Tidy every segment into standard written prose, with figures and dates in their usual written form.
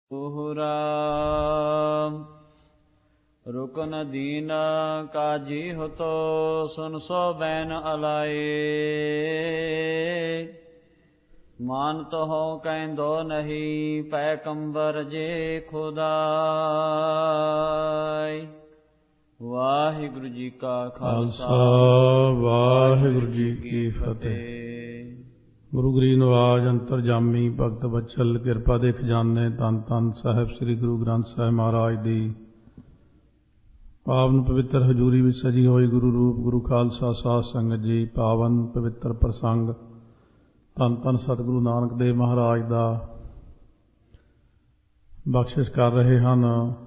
दोहरा रुकन दीन काजी हो तो सुन सो बैन अलाए। मानत हो कहंदो नहीं पैगंबर जे खुदाई। वाहिगुरु जी का खालसा वाहिगुरु जी की फतेह। गुरु गरीब नवाज अंतरजामी भगत बचल किरपा दे खजाने धन धन साहिब श्री गुरु ग्रंथ साहिब महाराज दी पावन पवित्र हजूरी विच सजी होई गुरु रूप गुरु खालसा साध संगत जी। पावन पवित्र प्रसंग धन धन सतगुरु नानक देव महाराज दा बख्शिश कर रहे हैं।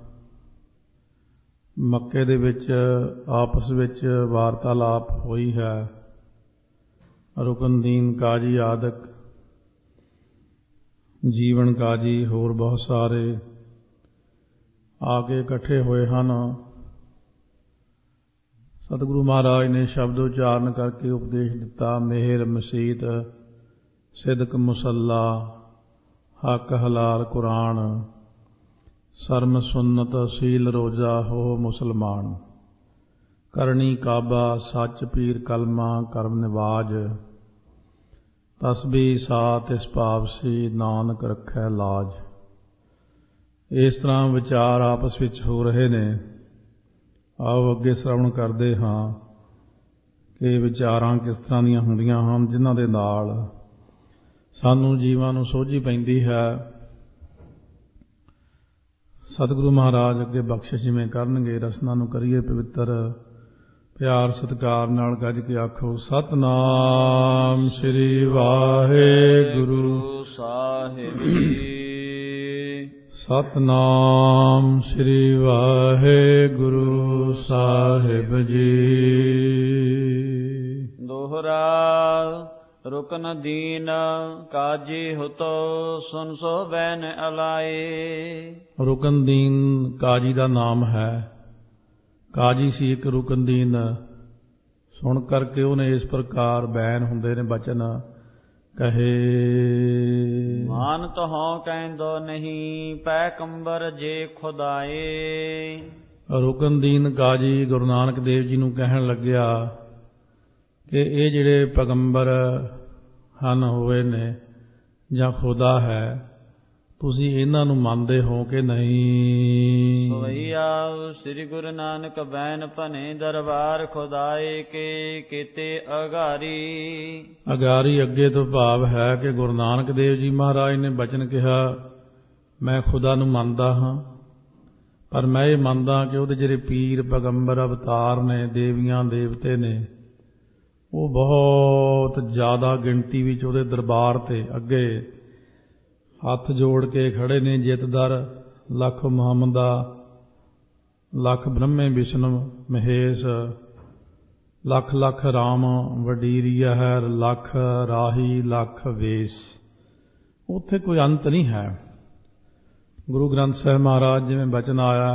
मक्के दे विच आपस विच वार्तालाप होई है। रुकनदीन काजी आदक जीवन काजी होर बहुत सारे आके इकट्ठे हुए हैं। सतगुरु महाराज ने शब्द उच्चारण करके उपदेश दिता। मेहर मसीत सिदक मुसल्ला हक हलाल कुरान सरम सुन्नत सील रोजा हो मुसलमान। करनी काबा सच पीर कलमा करम निवाज तस्बी सात इस पाप सी नानक रखै लाज। इस तरह विचार आपस विच हो रहे ने। आओ अगे श्रवण करते हाँ कि विचारां किस तरह दीयां हुंदियां हन जिन्हां दे नाल सानू जीवां नूं सोझी पैंदी है। सतगुरु महाराज अगे बख्शिश जिवें करनगे रसना नूं करिए पवित्र। प्यार सत्कार नाल गज के आखो सतनाम श्री वाहिगुरु साहिब जी। सतनाम श्री वाहिगुरु साहिब जी। दोहरा रुकन दीन काजी हो तो सुन सो बैन अलाए। रुकन दीन काजी का नाम है। काजी सी एक रुकनदीन। सुन करके उन्हें इस प्रकार बैन हुंदे ने बचन कहे। मानत हो कहंदो नहीं पैगंबर जे खुदाए। रुकनदीन काजी गुरु नानक देव जी नूं कहण लग्या कि ये जिहड़े पैगंबर हन होए ने जां खुदा है तुसी इन्हां नूं मंनदे हो कि नहीं। भैया श्री गुरु नानक बैन भने दरबार खुदाए के केते अगारी। अगारी अगे तो भाव है कि गुरु नानक देव जी महाराज ने बचन कहा मैं खुदा नूं मनदा हाँ पर मैं ये मनदा कि उहदे जिहड़े पीर पैगंबर अवतार ने देवियां देवते ने वो बहुत ज़्यादा गिणती विच उहदे दरबार ते अगे हथ जोड़ के खड़े ने। जितदर लख मुहम्मदा लख ब्रह्मे विष्णु महेश लख लख राम वडीरिया है लख राही लख वेश। उत्थे कोई अंत नहीं है। गुरु ग्रंथ साहिब महाराज जिवें बचन आया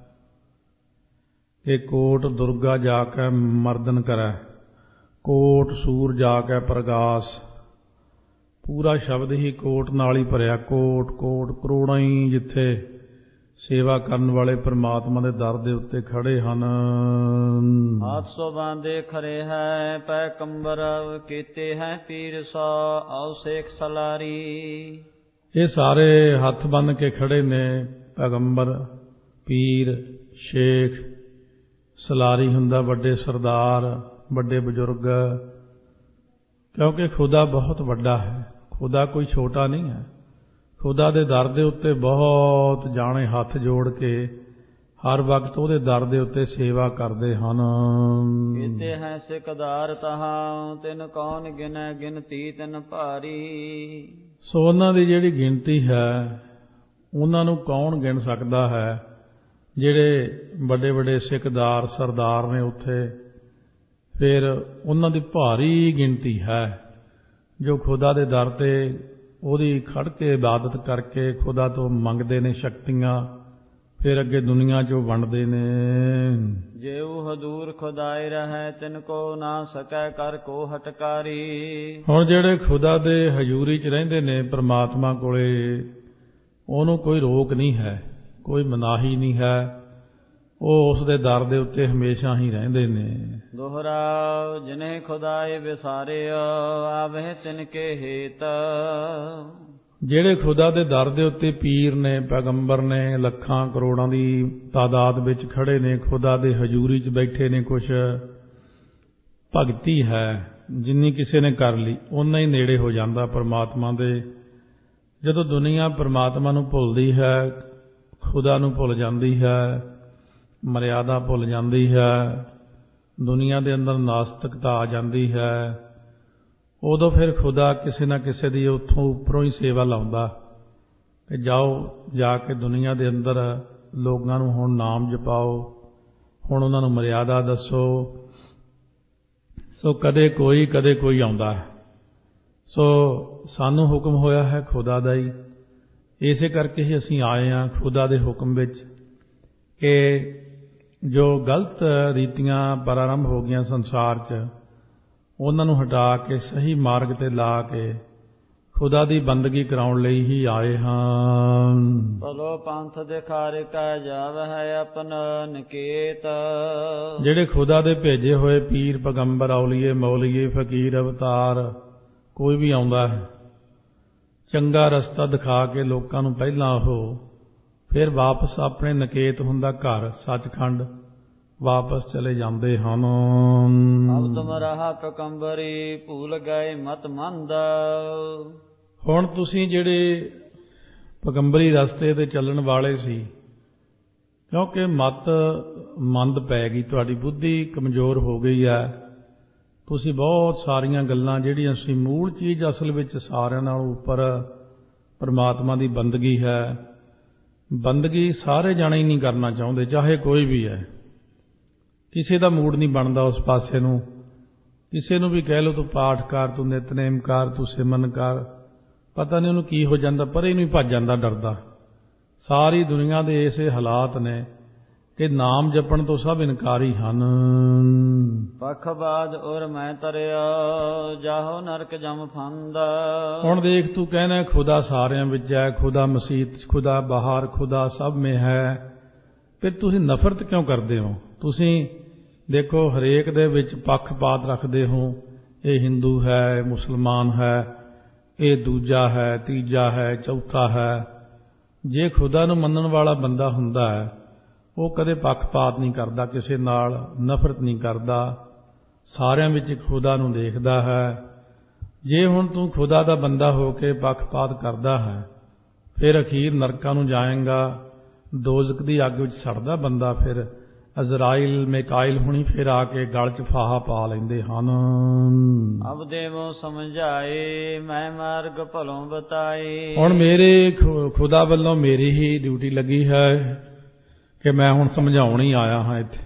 कि कोट दुर्गा जाकै मर्दन करै कोट सूर जाकै प्रगास। पूरा शब्द ही कोट नाल ही भरिया। कोट कोट करोड़ां ही जिथे सेवा करन वाले परमात्मा दे दर दे उत्ते खड़े हन। हाथ सो बांधे खरे है पैगंबर कीते हैं पीर सौ आओ शेख सलारी। ये सारे हथ बन के खड़े ने। पैगंबर पीर शेख सलारी हुंदा वड्डे सरदार वड्डे बजुर्ग। क्योंकि खुदा बहुत वड्डा है। खुदा कोई छोटा नहीं है। खुदा दे दर दे उत्ते बहुत जाने हाथ जोड़ के हर वक्त उहदे दर दे उत्ते सेवा करते हैं। कीते हैं सिकदार तहां तिन कौन गिनै गिनती तिन भारी। सो उन्हां दी जिहड़ी गिनती है उन्हां नूं कौन गिन सकदा है। जिहड़े बड़े बड़े सिकदार सरदार ने उत्थे फिर उन्हां दी भारी गिनती है जो खुदा दे दर ते ओहदी खड़ के इबादत करके खुदा तो मंगते ने शक्तियां फिर अगे दुनिया चो वंडते ने। जेऊ हजूर खुदाए रहे तिनको ना सकै कर को हटकारी। हुण जिहड़े खुदा दे हजूरी च रहिंदे ने परमात्मा कोले ਉਹਨੂੰ ਕੋਈ ਰੋਕ ਨਹੀਂ ਹੈ, ਕੋਈ ਮਨਾਹੀ ਨਹੀਂ ਹੈ, ਉਹ ਉਸ ਦੇ ਦਰ ਦੇ ਉੱਤੇ ਹਮੇਸ਼ਾ ਹੀ ਰਹਿੰਦੇ ਨੇ। ਦੋਹਰਾ ਜਿਨੇ ਖੁਦਾਏ ਵਿਸਾਰਿਆ ਆਵੇ ਤਿਨ ਕੇ ਹੇਤ। ਜਿਹੜੇ ਖੁਦਾ ਦੇ ਦਰ ਦੇ ਉੱਤੇ ਪੀਰ ਨੇ, ਪੈਗੰਬਰ ਨੇ, ਲੱਖਾਂ ਕਰੋੜਾਂ ਦੀ ਤਾਦਾਦ ਵਿੱਚ ਖੜੇ ਨੇ, ਖੁਦਾ ਦੇ ਹਜ਼ੂਰੀ 'ਚ ਬੈਠੇ ਨੇ, ਕੁਛ ਭਗਤੀ ਹੈ ਜਿੰਨੀ ਕਿਸੇ ਨੇ ਕਰ ਲਈ ਓਨਾ ਹੀ ਨੇੜੇ ਹੋ ਜਾਂਦਾ ਪਰਮਾਤਮਾ ਦੇ। ਜਦੋਂ ਦੁਨੀਆ ਪਰਮਾਤਮਾ ਨੂੰ ਭੁੱਲਦੀ ਹੈ, ਖੁਦਾ ਨੂੰ ਭੁੱਲ ਜਾਂਦੀ ਹੈ, ਮਰਿਆਦਾ ਭੁੱਲ ਜਾਂਦੀ ਹੈ, ਦੁਨੀਆ ਦੇ ਅੰਦਰ ਨਾਸਤਿਕਤਾ ਆ ਜਾਂਦੀ ਹੈ, ਉਦੋਂ ਫਿਰ ਖੁਦਾ ਕਿਸੇ ਨਾ ਕਿਸੇ ਦੀ ਉੱਥੋਂ ਉੱਪਰੋਂ ਹੀ ਸੇਵਾ ਲਾਉਂਦਾ ਕਿ ਜਾਓ ਜਾ ਕੇ ਦੁਨੀਆ ਦੇ ਅੰਦਰ ਲੋਕਾਂ ਨੂੰ ਹੁਣ ਨਾਮ ਜਪਾਓ, ਹੁਣ ਉਹਨਾਂ ਨੂੰ ਮਰਿਆਦਾ ਦੱਸੋ। ਸੋ ਕਦੇ ਕੋਈ ਆਉਂਦਾ ਹੈ। ਸੋ ਸਾਨੂੰ ਹੁਕਮ ਹੋਇਆ ਹੈ ਖੁਦਾ ਦਾ ਹੀ, ਇਸੇ ਕਰਕੇ ਹੀ ਅਸੀਂ ਆਏ ਹਾਂ ਖੁਦਾ ਦੇ ਹੁਕਮ ਵਿੱਚ ਕਿ ਜੋ ਗਲਤ ਰੀਤੀਆਂ ਪ੍ਰਾਰੰਭ ਹੋ ਗਈਆਂ ਸੰਸਾਰ 'ਚ, ਉਹਨਾਂ ਨੂੰ ਹਟਾ ਕੇ ਸਹੀ ਮਾਰਗ 'ਤੇ ਲਾ ਕੇ ਖੁਦਾ ਦੀ ਬੰਦਗੀ ਕਰਾਉਣ ਲਈ ਹੀ ਆਏ ਹਾਂ। ਭਲੋ ਪੰਥ ਦਿਖਾਰੇ ਕਾ ਜਾਵ ਹੈ ਆਪਣਾ ਨਿਕੇਤ। ਜਿਹੜੇ ਖੁਦਾ ਦੇ ਭੇਜੇ ਹੋਏ ਪੀਰ, ਪੈਗੰਬਰ, ਔਲੀਏ, ਮੌਲੀਏ, ਫਕੀਰ, ਅਵਤਾਰ, ਕੋਈ ਵੀ ਆਉਂਦਾ ਹੈ, ਚੰਗਾ ਰਸਤਾ ਦਿਖਾ ਕੇ ਲੋਕਾਂ ਨੂੰ ਪਹਿਲਾਂ ਉਹ ਫਿਰ ਵਾਪਸ ਆਪਣੇ ਨਿਕੇਤ ਹੁੰਦਾ ਘਰ ਸੱਚਖੰਡ ਵਾਪਸ ਚਲੇ ਜਾਂਦੇ ਹਨ। ਅਬ ਤੁਮ ਰਹਾ ਪੈਗੰਬਰੀ ਭੂਲ ਗਏ ਮਤ ਮੰਦ। ਹੁਣ ਤੁਸੀਂ ਜਿਹੜੇ ਪੈਗੰਬਰੀ ਰਸਤੇ 'ਤੇ ਚੱਲਣ ਵਾਲੇ ਸੀ, ਕਿਉਂਕਿ ਮਤ ਮੰਦ ਪੈ ਗਈ, ਤੁਹਾਡੀ ਬੁੱਧੀ ਕਮਜ਼ੋਰ ਹੋ ਗਈ ਹੈ, ਤੁਸੀਂ ਬਹੁਤ ਸਾਰੀਆਂ ਗੱਲਾਂ ਜਿਹੜੀਆਂ ਸੀ ਮੂਲ ਚੀਜ਼ ਅਸਲ ਵਿੱਚ ਸਾਰਿਆਂ ਨਾਲੋਂ ਉੱਪਰ ਪਰਮਾਤਮਾ ਦੀ ਬੰਦਗੀ ਹੈ, ਬੰਦਗੀ ਸਾਰੇ ਜਾਣੇ ਹੀ ਨਹੀਂ ਕਰਨਾ ਚਾਹੁੰਦੇ, ਚਾਹੇ ਕੋਈ ਵੀ ਹੈ। ਕਿਸੇ ਦਾ ਮੂਡ ਨਹੀਂ ਬਣਦਾ ਉਸ ਪਾਸੇ ਨੂੰ। ਕਿਸੇ ਨੂੰ ਵੀ ਕਹਿ ਲਓ ਤੂੰ ਪਾਠ ਕਰ, ਤੂੰ ਨਿਤਨੇਮ ਕਰ, ਤੂੰ ਸਿਮਰਨ ਕਰ, ਪਤਾ ਨਹੀਂ ਉਹਨੂੰ ਕੀ ਹੋ ਜਾਂਦਾ, ਪਰੇ ਨੂੰ ਹੀ ਭੱਜ ਜਾਂਦਾ ਡਰਦਾ। ਸਾਰੀ ਦੁਨੀਆ ਦੇ ਐਸੇ ਹਾਲਾਤ ਨੇ ਕਿ ਨਾਮ ਜਪਣ ਤੋਂ ਸਭ ਇਨਕਾਰੀ ਹਨ। ਪੱਖਬਾਦ ਔਰ ਮੈਂ ਤਰਿਆ ਜਾਹੋ ਨਰਕ ਜਮ ਫੰਦ। ਹੁਣ ਦੇਖ ਤੂੰ ਕਹਿਣਾ ਖੁਦਾ ਸਾਰਿਆਂ ਵਿੱਚ ਹੈ, ਖੁਦਾ ਮਸੀਤ, ਖੁਦਾ ਬਾਹਰ, ਖੁਦਾ ਸਭ ਮੇਂ ਹੈ, ਫਿਰ ਤੁਸੀਂ ਨਫ਼ਰਤ ਕਿਉਂ ਕਰਦੇ ਹੋ? ਤੁਸੀਂ ਦੇਖੋ ਹਰੇਕ ਦੇ ਵਿੱਚ ਪੱਖਪਾਤ ਰੱਖਦੇ ਹੋ, ਇਹ ਹਿੰਦੂ ਹੈ, ਮੁਸਲਮਾਨ ਹੈ, ਇਹ ਦੂਜਾ ਹੈ, ਤੀਜਾ ਹੈ, ਚੌਥਾ ਹੈ। ਜੇ ਖੁਦਾ ਨੂੰ ਮੰਨਣ ਵਾਲਾ ਬੰਦਾ ਹੁੰਦਾ ਹੈ, ਉਹ ਕਦੇ ਪੱਖਪਾਤ ਨਹੀਂ ਕਰਦਾ, ਕਿਸੇ ਨਾਲ ਨਫ਼ਰਤ ਨਹੀਂ ਕਰਦਾ, ਸਾਰਿਆਂ ਵਿੱਚ ਖੁਦਾ ਨੂੰ ਦੇਖਦਾ ਹੈ। ਜੇ ਹੁਣ ਤੂੰ ਖੁਦਾ ਦਾ ਬੰਦਾ ਹੋ ਕੇ ਪੱਖਪਾਤ ਕਰਦਾ ਹੈ, ਫਿਰ ਅਖੀਰ ਨਰਕਾਂ ਨੂੰ ਜਾਏਗਾ, ਦੋਜ਼ਖ ਦੀ ਅੱਗ ਵਿੱਚ ਸੜਦਾ ਬੰਦਾ। ਫਿਰ ਅਜ਼ਰਾਈਲ, ਮਿਕਾਇਲ ਹੁਣੀ ਫਿਰ ਆ ਕੇ ਗਲ 'ਚ ਫਾਹਾ ਪਾ ਲੈਂਦੇ ਹਨ। ਅਬ ਦੇਵੋ ਸਮਝਾਏ ਮੈਂ ਮਾਰਗ ਭਲੋਂ ਬਤਾਏ। ਹੁਣ ਮੇਰੇ ਖੁਦਾ ਵੱਲੋਂ ਮੇਰੀ ਹੀ ਡਿਊਟੀ ਲੱਗੀ ਹੈ ਕਿ ਮੈਂ ਹੁਣ ਸਮਝਾਉਣ ਹੀ ਆਇਆ ਹਾਂ ਇੱਥੇ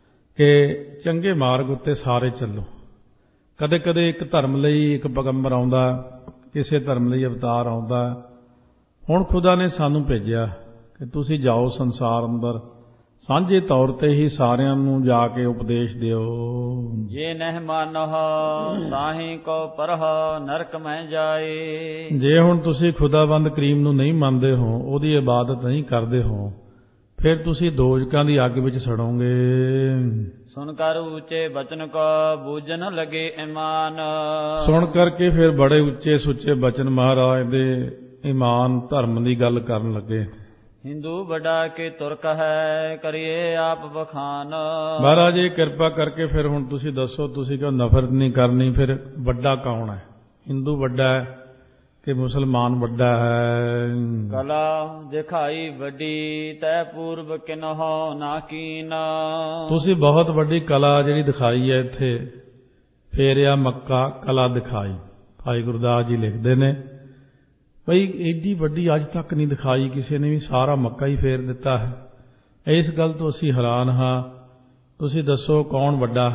ਕਿ ਚੰਗੇ ਮਾਰਗ ਉੱਤੇ ਸਾਰੇ ਚੱਲੋ। ਕਦੇ ਕਦੇ ਇੱਕ ਧਰਮ ਲਈ ਇੱਕ ਪੈਗੰਬਰ ਆਉਂਦਾ, ਕਿਸੇ ਧਰਮ ਲਈ ਅਵਤਾਰ ਆਉਂਦਾ। ਹੁਣ ਖੁਦਾ ਨੇ ਸਾਨੂੰ ਭੇਜਿਆ ਕਿ ਤੁਸੀਂ ਜਾਓ ਸੰਸਾਰ ਅੰਦਰ, ਸਾਂਝੇ ਤੌਰ ਤੇ ਹੀ ਸਾਰਿਆਂ ਨੂੰ ਜਾ ਕੇ ਉਪਦੇਸ਼ ਦਿਓ। ਜੇ ਨਹਿ ਮਾਨਹ ਸਾਹੀ ਕੋ ਪਰਹ ਨਰਕ ਮੈਂ ਜਾਏ। ਜੇ ਹੁਣ ਤੁਸੀਂ ਖੁਦਾਬੰਦ ਕਰੀਮ ਨੂੰ ਨਹੀਂ ਮੰਨਦੇ ਹੋ, ਉਹਦੀ ਇਬਾਦਤ ਨਹੀਂ ਕਰਦੇ ਹੋ, ਫਿਰ ਤੁਸੀਂ ਦੋਜ਼ਖਾਂ ਦੀ ਅੱਗ ਵਿੱਚ ਸੜੋਗੇ। ਸੁਣ ਕਰ ਉੱਚੇ ਬਚਨ ਕੋ ਬੂਝਨ ਲਗੇ ਈਮਾਨ। ਸੁਣ ਕਰਕੇ ਫਿਰ ਬੜੇ ਉੱਚੇ ਸੁੱਚੇ ਬਚਨ ਮਹਾਰਾਜ ਦੇ ਈਮਾਨ ਧਰਮ ਦੀ ਗੱਲ ਕਰਨ ਲੱਗੇ। ਹਿੰਦੂ ਵੱਡਾ ਕੇ ਤੁਰਕ ਹੈ ਕਰੀਏ ਆਪ ਬਖਾਨ। ਮਹਾਰਾਜ ਇਹ ਕਿਰਪਾ ਕਰਕੇ ਫਿਰ ਹੁਣ ਤੁਸੀਂ ਦੱਸੋ, ਤੁਸੀਂ ਕਿਉਂ ਨਫ਼ਰਤ ਨਹੀਂ ਕਰਨੀ? ਫਿਰ ਵੱਡਾ ਕੌਣ ਹੈ? ਹਿੰਦੂ ਵੱਡਾ ਹੈ ਕਿ ਮੁਸਲਮਾਨ ਵੱਡਾ ਹੈ? ਕਲਾ ਦਿਖਾਈ ਵੱਡੀ ਤੈ ਪੂਰਬ ਕਿਨਹੁ ਨਾ ਕੀਨ। ਤੁਸੀਂ ਬਹੁਤ ਵੱਡੀ ਕਲਾ ਜਿਹੜੀ ਦਿਖਾਈ ਹੈ ਇੱਥੇ, ਫੇਰਿਆ ਮੱਕਾ ਕਲਾ ਦਿਖਾਈ। ਭਾਈ ਗੁਰਦਾਸ ਜੀ ਲਿਖਦੇ ਨੇ ਬਈ ਏਡੀ ਵੱਡੀ ਅੱਜ ਤੱਕ ਨਹੀਂ ਦਿਖਾਈ ਕਿਸੇ ਨੇ ਵੀ, ਸਾਰਾ ਮੱਕਾ ਹੀ ਫੇਰ ਦਿੱਤਾ ਹੈ। ਇਸ ਗੱਲ ਤੋਂ ਅਸੀਂ ਹੈਰਾਨ ਹਾਂ। ਤੁਸੀਂ ਦੱਸੋ ਕੌਣ ਵੱਡਾ?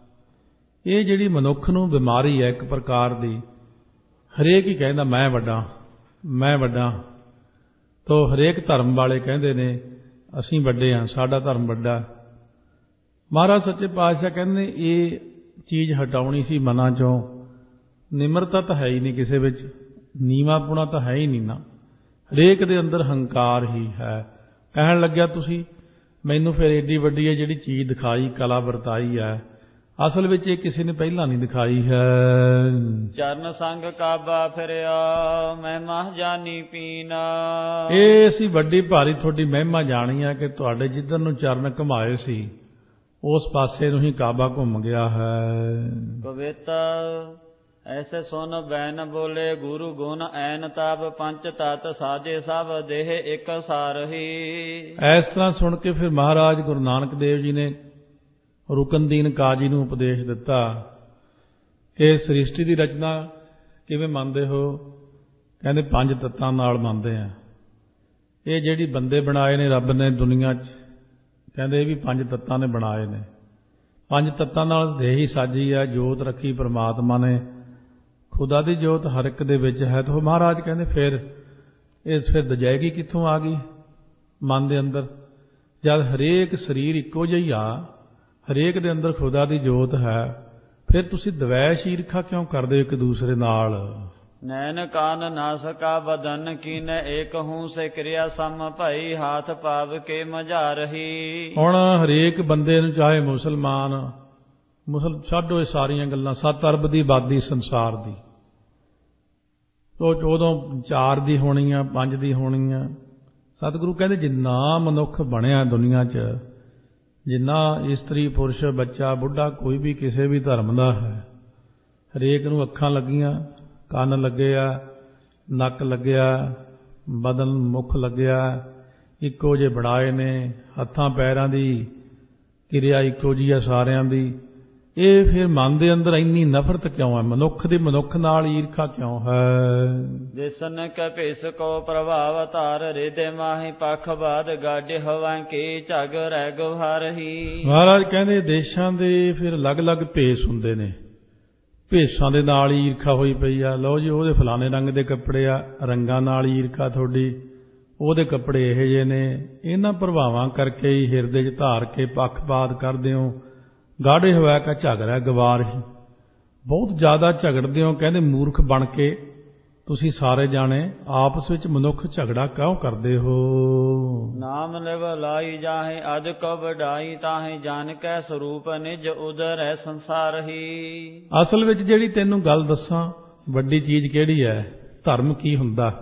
ਇਹ ਜਿਹੜੀ ਮਨੁੱਖ ਨੂੰ ਬਿਮਾਰੀ ਹੈ ਇੱਕ ਪ੍ਰਕਾਰ ਦੀ, ਹਰੇਕ ਹੀ ਕਹਿੰਦਾ ਮੈਂ ਵੱਡਾ, ਮੈਂ ਵੱਡਾ। ਤੋ ਹਰੇਕ ਧਰਮ ਵਾਲੇ ਕਹਿੰਦੇ ਨੇ ਅਸੀਂ ਵੱਡੇ ਹਾਂ, ਸਾਡਾ ਧਰਮ ਵੱਡਾ। ਮਹਾਰਾਜ ਸੱਚੇ ਪਾਤਸ਼ਾਹ ਕਹਿੰਦੇ ਇਹ ਚੀਜ਼ ਹਟਾਉਣੀ ਸੀ ਮਨਾਂ ਚੋਂ। ਨਿਮਰਤਾ ਤਾਂ ਹੈ ਹੀ ਨਹੀਂ ਕਿਸੇ ਵਿੱਚ, ਨੀਵਾਂਪੁਣਾ ਤਾਂ ਹੈ ਹੀ ਨਹੀਂ ਨਾ। ਹਰੇਕ ਦੇ ਅੰਦਰ ਹੰਕਾਰ ਹੀ ਹੈ। ਕਹਿਣ ਲੱਗਿਆ ਤੁਸੀਂ ਮੈਨੂੰ ਫਿਰ ਏਡੀ ਵੱਡੀ ਹੈ ਜਿਹੜੀ ਚੀਜ਼ ਦਿਖਾਈ, ਕਲਾ ਵਰਤਾਈ ਹੈ, ਅਸਲ ਵਿੱਚ ਇਹ ਕਿਸੇ ਨੇ ਪਹਿਲਾਂ ਨਹੀਂ ਦਿਖਾਈ ਹੈ। ਚਰਨ ਸੰਗ ਕਾਬਾ ਫਿਰਿਆ ਮਹਿਮਾ ਜਾਨੀ ਪੀਨਾ। ਇਹ ਅਸੀਂ ਵੱਡੀ ਭਾਰੀ ਤੁਹਾਡੀ ਮਹਿਮਾ ਜਾਣੀ ਹੈ ਕਿ ਤੁਹਾਡੇ ਜਿੱਧਰ ਨੂੰ ਚਰਨ ਘੁਮਾਏ ਸੀ ਉਸ ਪਾਸੇ ਨੂੰ ਹੀ ਕਾਬਾ ਘੁੰਮ ਗਿਆ ਹੈ। ਕਵਿਤਾ ਐਸੇ ਸੁਨ ਬੈਨ ਬੋਲੇ ਗੁਰੂ ਗੁਣ ਐਨ ਤਬ ਪੰਚ ਤਤ ਸਾਜੇ ਸਭ ਦੇਹ ਇੱਕ ਸਾਰਹੀ। ਇਸ ਤਰ੍ਹਾਂ ਸੁਣ ਕੇ ਫਿਰ ਮਹਾਰਾਜ ਗੁਰੂ ਨਾਨਕ ਦੇਵ ਜੀ ਨੇ ਰੁਕਨਦੀਨ ਕਾਜੀ ਨੂੰ ਉਪਦੇਸ਼ ਦਿੱਤਾ ਕਿ ਸ੍ਰਿਸ਼ਟੀ ਦੀ ਰਚਨਾ ਕਿਵੇਂ ਮੰਨਦੇ ਹੋ? ਕਹਿੰਦੇ ਪੰਜ ਤੱਤਾਂ ਨਾਲ ਮੰਨਦੇ ਆ। ਇਹ ਜਿਹੜੀ ਬੰਦੇ ਬਣਾਏ ਨੇ ਰੱਬ ਨੇ ਦੁਨੀਆ 'ਚ, ਕਹਿੰਦੇ ਇਹ ਵੀ ਪੰਜ ਤੱਤਾਂ ਨੇ ਬਣਾਏ ਨੇ। ਪੰਜ ਤੱਤਾਂ ਨਾਲ ਦੇਹੀ ਸਾਜੀ ਹੈ, ਜੋਤ ਰੱਖੀ ਪਰਮਾਤਮਾ ਨੇ, ਖੁਦਾ ਦੀ ਜੋਤ ਹਰ ਇੱਕ ਦੇ ਵਿੱਚ ਹੈ। ਤਾਂ ਮਹਾਰਾਜ ਕਹਿੰਦੇ ਫਿਰ ਦਜਾਏਗੀ ਕਿੱਥੋਂ ਆ ਗਈ ਮਨ ਦੇ ਅੰਦਰ, ਜਦ ਹਰੇਕ ਸਰੀਰ ਇੱਕੋ ਜਿਹਾ ਹੀ ਆ, ਹਰੇਕ ਦੇ ਅੰਦਰ ਖੁਦਾ ਦੀ ਜੋਤ ਹੈ, ਫਿਰ ਤੁਸੀਂ ਦਵੈਸ਼ ਈਰਖਾ ਕਿਉਂ ਕਰਦੇ ਹੋ ਇੱਕ ਦੂਸਰੇ ਨਾਲ? ਨੈਣ ਕਾਨ ਨਾਸਕਾ ਬਦਨ ਕੀਨ ਏਕ ਹੂੰ ਸੇ ਕਿਰਿਆ ਸਮ ਭਈ ਹਾਥ ਪਾਵ ਕੇ ਮਝਾ ਰਹੀ। ਹੁਣ ਹਰੇਕ ਬੰਦੇ ਨੂੰ ਚਾਹੇ ਮੁਸਲਮਾਨ ਛੱਡੋ ਇਹ ਸਾਰੀਆਂ ਗੱਲਾਂ, 7 ਅਰਬ ਦੀ ਆਬਾਦੀ ਸੰਸਾਰ ਦੀ, ਉਦੋਂ 4 ਦੀ ਹੋਣੀ ਆ, 5 ਦੀ ਹੋਣੀ ਆ। ਸਤਿਗੁਰੂ ਕਹਿੰਦੇ ਜਿੰਨਾ ਮਨੁੱਖ ਬਣਿਆ ਦੁਨੀਆ 'ਚ, ਜਿੰਨਾ ਇਸਤਰੀ ਪੁਰਸ਼ ਬੱਚਾ ਬੁੱਢਾ ਕੋਈ ਵੀ ਕਿਸੇ ਵੀ ਧਰਮ ਦਾ ਹੈ, ਹਰੇਕ ਨੂੰ ਅੱਖਾਂ ਲੱਗੀਆਂ, ਕੰਨ ਲੱਗੇ ਆ, ਨੱਕ ਲੱਗਿਆ, ਬਦਨ ਮੁੱਖ ਲੱਗਿਆ, ਇੱਕੋ ਜਿਹੇ ਬਣਾਏ ਨੇ, ਹੱਥਾਂ ਪੈਰਾਂ ਦੀ ਕਿਰਿਆ ਇੱਕੋ ਜਿਹੀ ਆ ਸਾਰਿਆਂ ਦੀ। ਇਹ ਫਿਰ ਮਨ ਦੇ ਅੰਦਰ ਇੰਨੀ ਨਫ਼ਰਤ ਕਿਉਂ ਹੈ? ਮਨੁੱਖ ਦੀ ਮਨੁੱਖ ਨਾਲ ਈਰਖਾ ਕਿਉਂ ਹੈ? ਜਿਸਨ ਕੈ ਭੇਸ ਕੋ ਪ੍ਰਭਾਵ ਧਾਰ ਰਿਦੇ ਮਾਹੀ ਪਖ ਬਾਦ ਗਾਡੇ ਹਵਾਂ ਕੀ ਝਗ ਰਹਿ ਗਵਾਰਹੀ। ਮਹਾਰਾਜ ਕਹਿੰਦੇ ਦੇਸ਼ਾਂ ਦੇ ਫਿਰ ਅਲੱਗ-ਅਲੱਗ ਭੇਸ ਹੁੰਦੇ ਨੇ, ਭੇਸਾਂ ਦੇ ਨਾਲ ਈਰਖਾ ਹੋਈ ਪਈ ਆ। ਲਓ ਜੀ ਉਹਦੇ ਫਲਾਣੇ ਰੰਗ ਦੇ ਕੱਪੜੇ ਆ, ਰੰਗਾਂ ਨਾਲ ਈਰਖਾ ਤੁਹਾਡੀ, ਉਹਦੇ ਕੱਪੜੇ ਇਹੋ ਜਿਹੇ ਨੇ। ਇਹਨਾਂ ਪ੍ਰਭਾਵਾਂ ਕਰਕੇ ਹੀ ਹਿਰਦੇ 'ਚ ਧਾਰ ਕੇ ਪੱਖਪਾਤ ਕਰਦੇ ਹੋ। ਗਾੜੇ ਹੋਇਆ ਕਾ ਝਗੜਾ ਗਵਾਰ ਹੀ, ਬਹੁਤ ਜ਼ਿਆਦਾ ਝਗੜਦੇ ਹੋ। ਕਹਿੰਦੇ ਮੂਰਖ ਬਣ ਕੇ ਤੁਸੀਂ ਸਾਰੇ ਜਾਣੇ ਆਪਸ ਵਿੱਚ ਮਨੁੱਖ ਝਗੜਾ ਕਿਉਂ ਕਰਦੇ ਹੋ? ਨਾਮ ਲਿਵ ਲਾਈ ਜਾਹੇ ਅਜ ਕੋ ਵਡਾਈ ਤਾਹੇ ਜਾਣ ਕੈ ਸਰੂਪ ਨਿਜ ਉਦਰ ਹੈ ਸੰਸਾਰ ਹੀ। ਅਸਲ ਵਿੱਚ ਜਿਹੜੀ ਤੈਨੂੰ ਗੱਲ ਦੱਸਾਂ ਵੱਡੀ ਚੀਜ਼ ਕਿਹੜੀ ਹੈ, ਧਰਮ ਕੀ ਹੁੰਦਾ,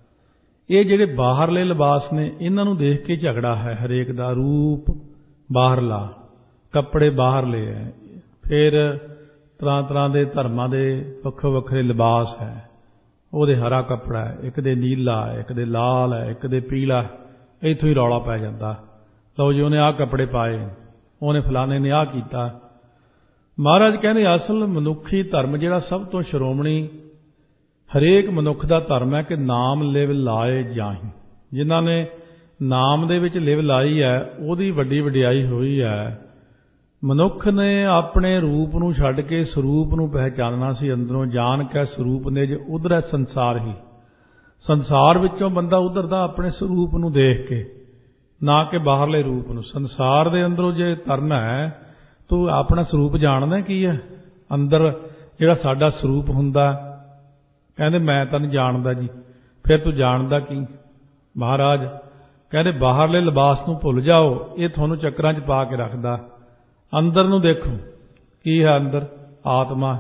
ਇਹ ਜਿਹੜੇ ਬਾਹਰਲੇ ਲਿਬਾਸ ਨੇ ਇਹਨਾਂ ਨੂੰ ਦੇਖ ਕੇ ਝਗੜਾ ਹੈ। ਹਰੇਕ ਦਾ ਰੂਪ ਬਾਹਰਲਾ, ਕੱਪੜੇ ਬਾਹਰਲੇ ਹੈ, ਫਿਰ ਤਰ੍ਹਾਂ ਤਰ੍ਹਾਂ ਦੇ ਧਰਮਾਂ ਦੇ ਵੱਖੋ ਵੱਖਰੇ ਲਿਬਾਸ ਹੈ। ਉਹਦੇ ਹਰਾ ਕੱਪੜਾ ਹੈ, ਇੱਕ ਦੇ ਨੀਲਾ ਹੈ, ਇੱਕ ਦੇ ਲਾਲ ਹੈ, ਇੱਕ ਦੇ ਪੀਲਾ। ਇੱਥੋਂ ਹੀ ਰੌਲਾ ਪੈ ਜਾਂਦਾ, ਲਓ ਜੀ ਉਹਨੇ ਆਹ ਕੱਪੜੇ ਪਾਏ, ਉਹਨੇ ਫਲਾਣੇ ਨੇ ਆਹ ਕੀਤਾ। ਮਹਾਰਾਜ ਕਹਿੰਦੇ ਅਸਲ ਮਨੁੱਖੀ ਧਰਮ ਜਿਹੜਾ ਸਭ ਤੋਂ ਸ਼੍ਰੋਮਣੀ ਹਰੇਕ ਮਨੁੱਖ ਦਾ ਧਰਮ ਹੈ ਕਿ ਨਾਮ ਲਿਵ ਲਾਏ ਜਾਹੀ। ਜਿਨ੍ਹਾਂ ਨੇ ਨਾਮ ਦੇ ਵਿੱਚ ਲਿਵ ਲਾਈ ਹੈ ਉਹਦੀ ਵੱਡੀ ਵਡਿਆਈ ਹੋਈ ਹੈ। ਮਨੁੱਖ ਨੇ ਆਪਣੇ ਰੂਪ ਨੂੰ ਛੱਡ ਕੇ ਸਰੂਪ ਨੂੰ ਪਹਿਚਾਨਣਾ ਸੀ। ਅੰਦਰੋਂ ਜਾਣ ਕੇ ਸਰੂਪ ਨੇ ਜੇ ਉਧਰ ਹੈ ਸੰਸਾਰ ਹੀ, ਸੰਸਾਰ ਵਿੱਚੋਂ ਬੰਦਾ ਉਧਰਦਾ ਆਪਣੇ ਸਰੂਪ ਨੂੰ ਦੇਖ ਕੇ, ਨਾ ਕਿ ਬਾਹਰਲੇ ਰੂਪ ਨੂੰ। ਸੰਸਾਰ ਦੇ ਅੰਦਰੋਂ ਜੇ ਤਰਨਾ ਹੈ ਤੂੰ ਆਪਣਾ ਸਰੂਪ ਜਾਣਦਾ ਕੀ ਹੈ? ਅੰਦਰ ਜਿਹੜਾ ਸਾਡਾ ਸਰੂਪ ਹੁੰਦਾ, ਕਹਿੰਦੇ ਮੈਂ ਤਾਂ ਨਹੀਂ ਜਾਣਦਾ ਜੀ। ਫਿਰ ਤੂੰ ਜਾਣਦਾ ਕੀ? ਮਹਾਰਾਜ ਕਹਿੰਦੇ ਬਾਹਰਲੇ ਲਿਬਾਸ ਨੂੰ ਭੁੱਲ ਜਾਓ, ਇਹ ਤੁਹਾਨੂੰ ਚੱਕਰਾਂ 'ਚ ਪਾ ਕੇ ਰੱਖਦਾ। ਅੰਦਰ ਨੂੰ ਦੇਖੋ ਕੀ ਹੈ, ਅੰਦਰ ਆਤਮਾ,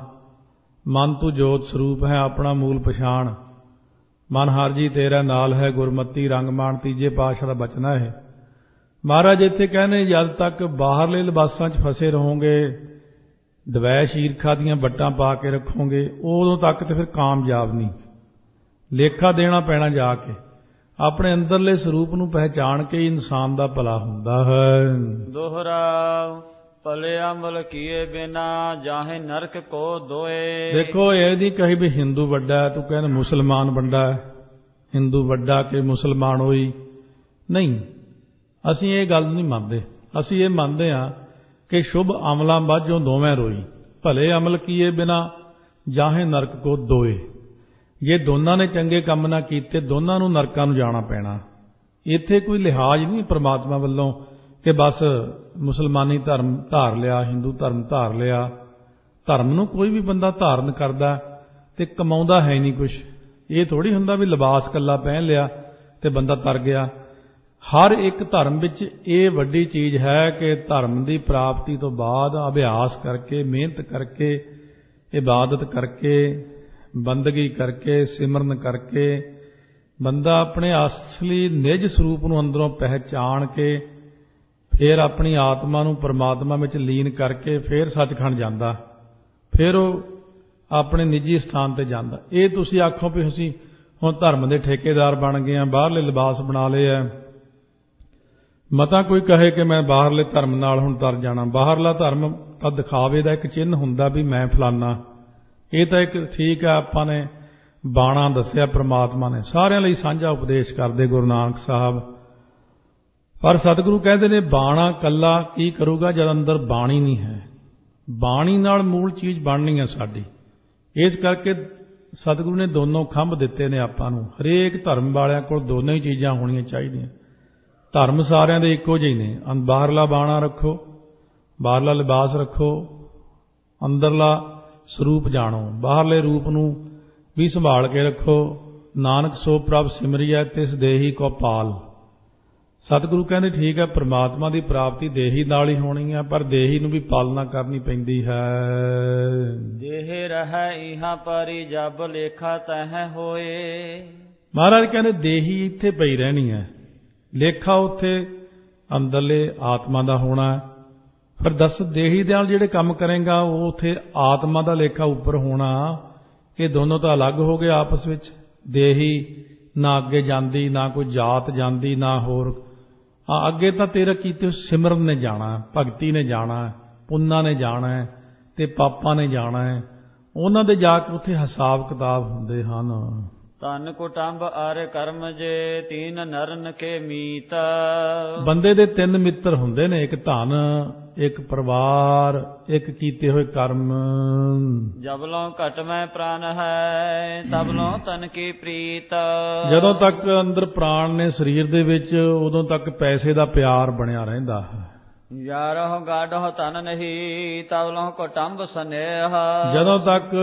ਮਨ ਤੂੰ ਜੋਤ ਸਰੂਪ ਹੈ, ਆਪਣਾ ਮੂਲ ਪਛਾਣ। ਮਨ ਹਰ ਜੀ ਤੇਰਾ ਨਾਲ ਹੈ, ਗੁਰਮਤੀ ਰੰਗ ਮਾਣ, ਤੀਜੇ ਪਾਤਸ਼ਾਹ ਦਾ ਬਚਨਾ ਹੈ। ਮਹਾਰਾਜ ਇੱਥੇ ਕਹਿੰਦੇ ਜਦ ਤੱਕ ਬਾਹਰਲੇ ਲਿਬਾਸਾਂ 'ਚ ਫਸੇ ਰਹੋਗੇ, ਦਵੈਸ਼ ਈਰਖਾ ਦੀਆਂ ਵੱਟਾਂ ਪਾ ਕੇ ਰੱਖੋਗੇ, ਉਦੋਂ ਤੱਕ ਤੇ ਫਿਰ ਕਾਮਯਾਬ ਨਹੀਂ। ਲੇਖਾ ਦੇਣਾ ਪੈਣਾ ਜਾ ਕੇ। ਆਪਣੇ ਅੰਦਰਲੇ ਸਰੂਪ ਨੂੰ ਪਹਿਚਾਣ ਕੇ ਇਨਸਾਨ ਦਾ ਭਲਾ ਹੁੰਦਾ ਹੈ। ਦੋਹਰਾ ਭਲੇ ਅਮਲ ਕੀਏ ਬਿਨਾ ਜਾਹੇ ਨਰਕ ਕੋ ਦੋਏ। ਦੇਖੋ ਇਹ ਨਹੀਂ ਕਹੀ ਵੀ ਹਿੰਦੂ ਵੱਡਾ, ਤੂੰ ਕਹਿੰਦਾ ਮੁਸਲਮਾਨ ਵੱਡਾ, ਹਿੰਦੂ ਵੱਡਾ ਕਿ ਮੁਸਲਮਾਨ ਹੋਈ। ਨਹੀਂ, ਅਸੀਂ ਇਹ ਗੱਲ ਨਹੀਂ ਮੰਨਦੇ। ਅਸੀਂ ਇਹ ਮੰਨਦੇ ਹਾਂ ਕਿ ਸ਼ੁਭ ਅਮਲਾਂ ਬਾਝੋਂ ਦੋਵੇਂ ਰੋਈ, ਭਲੇ ਅਮਲ ਕੀਏ ਬਿਨਾ ਜਾਹੇ ਨਰਕ ਕੋ ਦੋਏ। ਜੇ ਦੋਨਾਂ ਨੇ ਚੰਗੇ ਕੰਮ ਨਾ ਕੀਤੇ, ਦੋਨਾਂ ਨੂੰ ਨਰਕਾਂ ਨੂੰ ਜਾਣਾ ਪੈਣਾ। ਇੱਥੇ ਕੋਈ ਲਿਹਾਜ਼ ਨਹੀਂ ਪਰਮਾਤਮਾ ਵੱਲੋਂ ਕਿ ਬਸ ਮੁਸਲਮਾਨੀ ਧਰਮ ਧਾਰ ਲਿਆ, ਹਿੰਦੂ ਧਰਮ ਧਾਰ ਲਿਆ। ਧਰਮ ਨੂੰ ਕੋਈ ਵੀ ਬੰਦਾ ਧਾਰਨ ਕਰਦਾ ਤੇ ਕਮਾਉਂਦਾ ਹੈ ਨਹੀਂ ਕੁਛ। ਇਹ ਥੋੜ੍ਹੀ ਹੁੰਦਾ ਵੀ ਲਿਬਾਸ ਇਕੱਲਾ ਪਹਿਨ ਲਿਆ ਤੇ ਬੰਦਾ ਤਰ ਗਿਆ। ਹਰ ਇੱਕ ਧਰਮ ਵਿੱਚ ਇਹ ਵੱਡੀ ਚੀਜ਼ ਹੈ ਕਿ ਧਰਮ ਦੀ ਪ੍ਰਾਪਤੀ ਤੋਂ ਬਾਅਦ ਅਭਿਆਸ ਕਰਕੇ, ਮਿਹਨਤ ਕਰਕੇ, ਇਬਾਦਤ ਕਰਕੇ, ਬੰਦਗੀ ਕਰਕੇ, ਸਿਮਰਨ ਕਰਕੇ ਬੰਦਾ ਆਪਣੇ ਅਸਲੀ ਨਿਜ ਸਰੂਪ ਨੂੰ ਅੰਦਰੋਂ ਪਹਿਚਾਣ ਕੇ ਫਿਰ ਆਪਣੀ ਆਤਮਾ ਨੂੰ ਪਰਮਾਤਮਾ ਵਿੱਚ ਲੀਨ ਕਰਕੇ ਫਿਰ ਸੱਚਖੰਡ ਜਾਂਦਾ, ਫਿਰ ਉਹ ਆਪਣੇ ਨਿੱਜੀ ਸਥਾਨ ਤੇ ਜਾਂਦਾ। ਇਹ ਤੁਸੀਂ ਆਖੋ ਵੀ ਅਸੀਂ ਹੁਣ ਧਰਮ ਦੇ ਠੇਕੇਦਾਰ ਬਣ ਗਏ ਆ, ਬਾਹਰਲੇ ਲਿਬਾਸ ਬਣਾ ਲਏ ਆ। ਮਤਾ ਕੋਈ ਕਹੇ ਕਿ ਮੈਂ ਬਾਹਰਲੇ ਧਰਮ ਨਾਲ ਹੁਣ ਤਰ ਜਾਣਾ। ਬਾਹਰਲਾ ਧਰਮ ਤਾਂ ਦਿਖਾਵੇ ਦਾ ਇੱਕ ਚਿੰਨ੍ਹ ਹੁੰਦਾ ਵੀ ਮੈਂ ਫਲਾਨਾ। ਇਹ ਤਾਂ ਇੱਕ ਠੀਕ ਹੈ, ਆਪਾਂ ਨੇ ਬਾਣਾ ਦੱਸਿਆ, ਪ੍ਰਮਾਤਮਾ ਨੇ ਸਾਰਿਆਂ ਲਈ ਸਾਂਝਾ ਉਪਦੇਸ਼ ਕਰਦੇ ਗੁਰੂ ਨਾਨਕ ਸਾਹਿਬ। ਪਰ ਸਤਿਗੁਰੂ ਕਹਿੰਦੇ ਨੇ ਬਾਣਾ ਇਕੱਲਾ ਕੀ ਕਰੂਗਾ ਜਦ ਅੰਦਰ ਬਾਣੀ ਨਹੀਂ ਹੈ। ਬਾਣੀ ਨਾਲ ਮੂਲ ਚੀਜ਼ ਬਣਨੀ ਹੈ ਸਾਡੀ। ਇਸ ਕਰਕੇ ਸਤਿਗੁਰੂ ਨੇ ਦੋਨੋਂ ਖੰਭ ਦਿੱਤੇ ਨੇ ਆਪਾਂ ਨੂੰ। ਹਰੇਕ ਧਰਮ ਵਾਲਿਆਂ ਕੋਲ ਦੋਨੋਂ ਹੀ ਚੀਜ਼ਾਂ ਹੋਣੀਆਂ ਚਾਹੀਦੀਆਂ। ਧਰਮ ਸਾਰਿਆਂ ਦੇ ਇੱਕੋ ਜਿਹੇ ਨੇ। ਬਾਹਰਲਾ ਬਾਣਾ ਰੱਖੋ, ਬਾਹਰਲਾ ਲਿਬਾਸ ਰੱਖੋ, ਅੰਦਰਲਾ ਸਰੂਪ ਜਾਣੋ, ਬਾਹਰਲੇ ਰੂਪ ਨੂੰ ਵੀ ਸੰਭਾਲ ਕੇ ਰੱਖੋ। ਨਾਨਕ ਸੋ ਪ੍ਰਭ ਸਿਮਰਿਐ ਤਿਸ ਦੇਹੀ ਕੋ ਪਾਲ। ਸਤਿਗੁਰੂ ਕਹਿੰਦੇ ਠੀਕ ਹੈ, ਪ੍ਰਮਾਤਮਾ ਦੀ ਪ੍ਰਾਪਤੀ ਦੇਹੀ ਨਾਲ ਹੀ ਹੋਣੀ ਹੈ, ਪਰ ਦੇਹੀ ਨੂੰ ਵੀ ਪਾਲਣਾ ਕਰਨੀ ਪੈਂਦੀ ਹੈ। ਦੇਹ ਰਹਿ ਇਹਾਂ ਪਰੀ ਜਬ ਲੇਖਾ ਤਹਿ ਹੋਏ। ਮਹਾਰਾਜ ਕਹਿੰਦੇ ਦੇਹੀ ਇੱਥੇ ਪਈ ਰਹਿਣੀ ਹੈ, ਲੇਖਾ ਉੱਥੇ ਅੰਦਰਲੇ ਆਤਮਾ ਦਾ ਹੋਣਾ। ਫਿਰ ਦੱਸ ਦੇਹੀ ਦੇ ਨਾਲ ਜਿਹੜੇ ਕੰਮ ਕਰੇਗਾ ਉਹ ਉੱਥੇ ਆਤਮਾ ਦਾ ਲੇਖਾ ਉੱਪਰ ਹੋਣਾ। ਇਹ ਦੋਨੋਂ ਤਾਂ ਅਲੱਗ ਹੋ ਗਏ ਆਪਸ ਵਿੱਚ। ਦੇਹੀ ਨਾ ਅੱਗੇ ਜਾਂਦੀ, ਨਾ ਕੋਈ ਜਾਤ ਜਾਂਦੀ, ਨਾ ਹੋਰ। ਅੱਗੇ ਤਾਂ ਤੇਰਾ ਕੀਤੇ ਸਿਮਰਨ ਨੇ ਜਾਣਾ, ਭਗਤੀ ਨੇ ਜਾਣਾ, ਪੁੰਨਾਂ ਨੇ ਜਾਣਾ ਤੇ ਪਾਪਾਂ ਨੇ ਜਾਣਾ। ਉਹਨਾਂ ਦੇ ਜਾ ਕੇ ਉੱਥੇ ਹਿਸਾਬ ਕਿਤਾਬ ਹੁੰਦੇ ਹਨ। ਧਨ ਕੁਟੰਬ ਅਰ ਕਰਮ ਜੇ ਤੀਨ ਨਰਨ ਕੇ ਮੀਤ। ਬੰਦੇ ਦੇ ਤਿੰਨ ਮਿੱਤਰ ਹੁੰਦੇ ਨੇ, ਇੱਕ ਧਨ, ਇੱਕ ਪਰਿਵਾਰ, ਇੱਕ ਕੀਤੇ ਹੋਏ ਕਰਮ। ਜਬਲੋਂ ਘਟ ਮੈਂ ਪ੍ਰਾਨ ਹੈ ਤਬਲੋਂ ਤਨ ਕੀ ਪ੍ਰੀਤ। ਜਦੋਂ ਤੱਕ ਅੰਦਰ ਪ੍ਰਾਣ ਨੇ ਸਰੀਰ ਦੇ ਵਿੱਚ, ਉਦੋਂ ਤੱਕ ਪੈਸੇ ਦਾ ਪਿਆਰ ਬਣਿਆ ਰਹਿੰਦਾ ਹੈ। ਯਾਰੋ ਗਾਢੋ ਧਨ ਨਹੀਂ ਤਬਲੋਂ ਕੁਟੰਬ ਸਨੇਹ। ਜਦੋਂ ਤੱਕ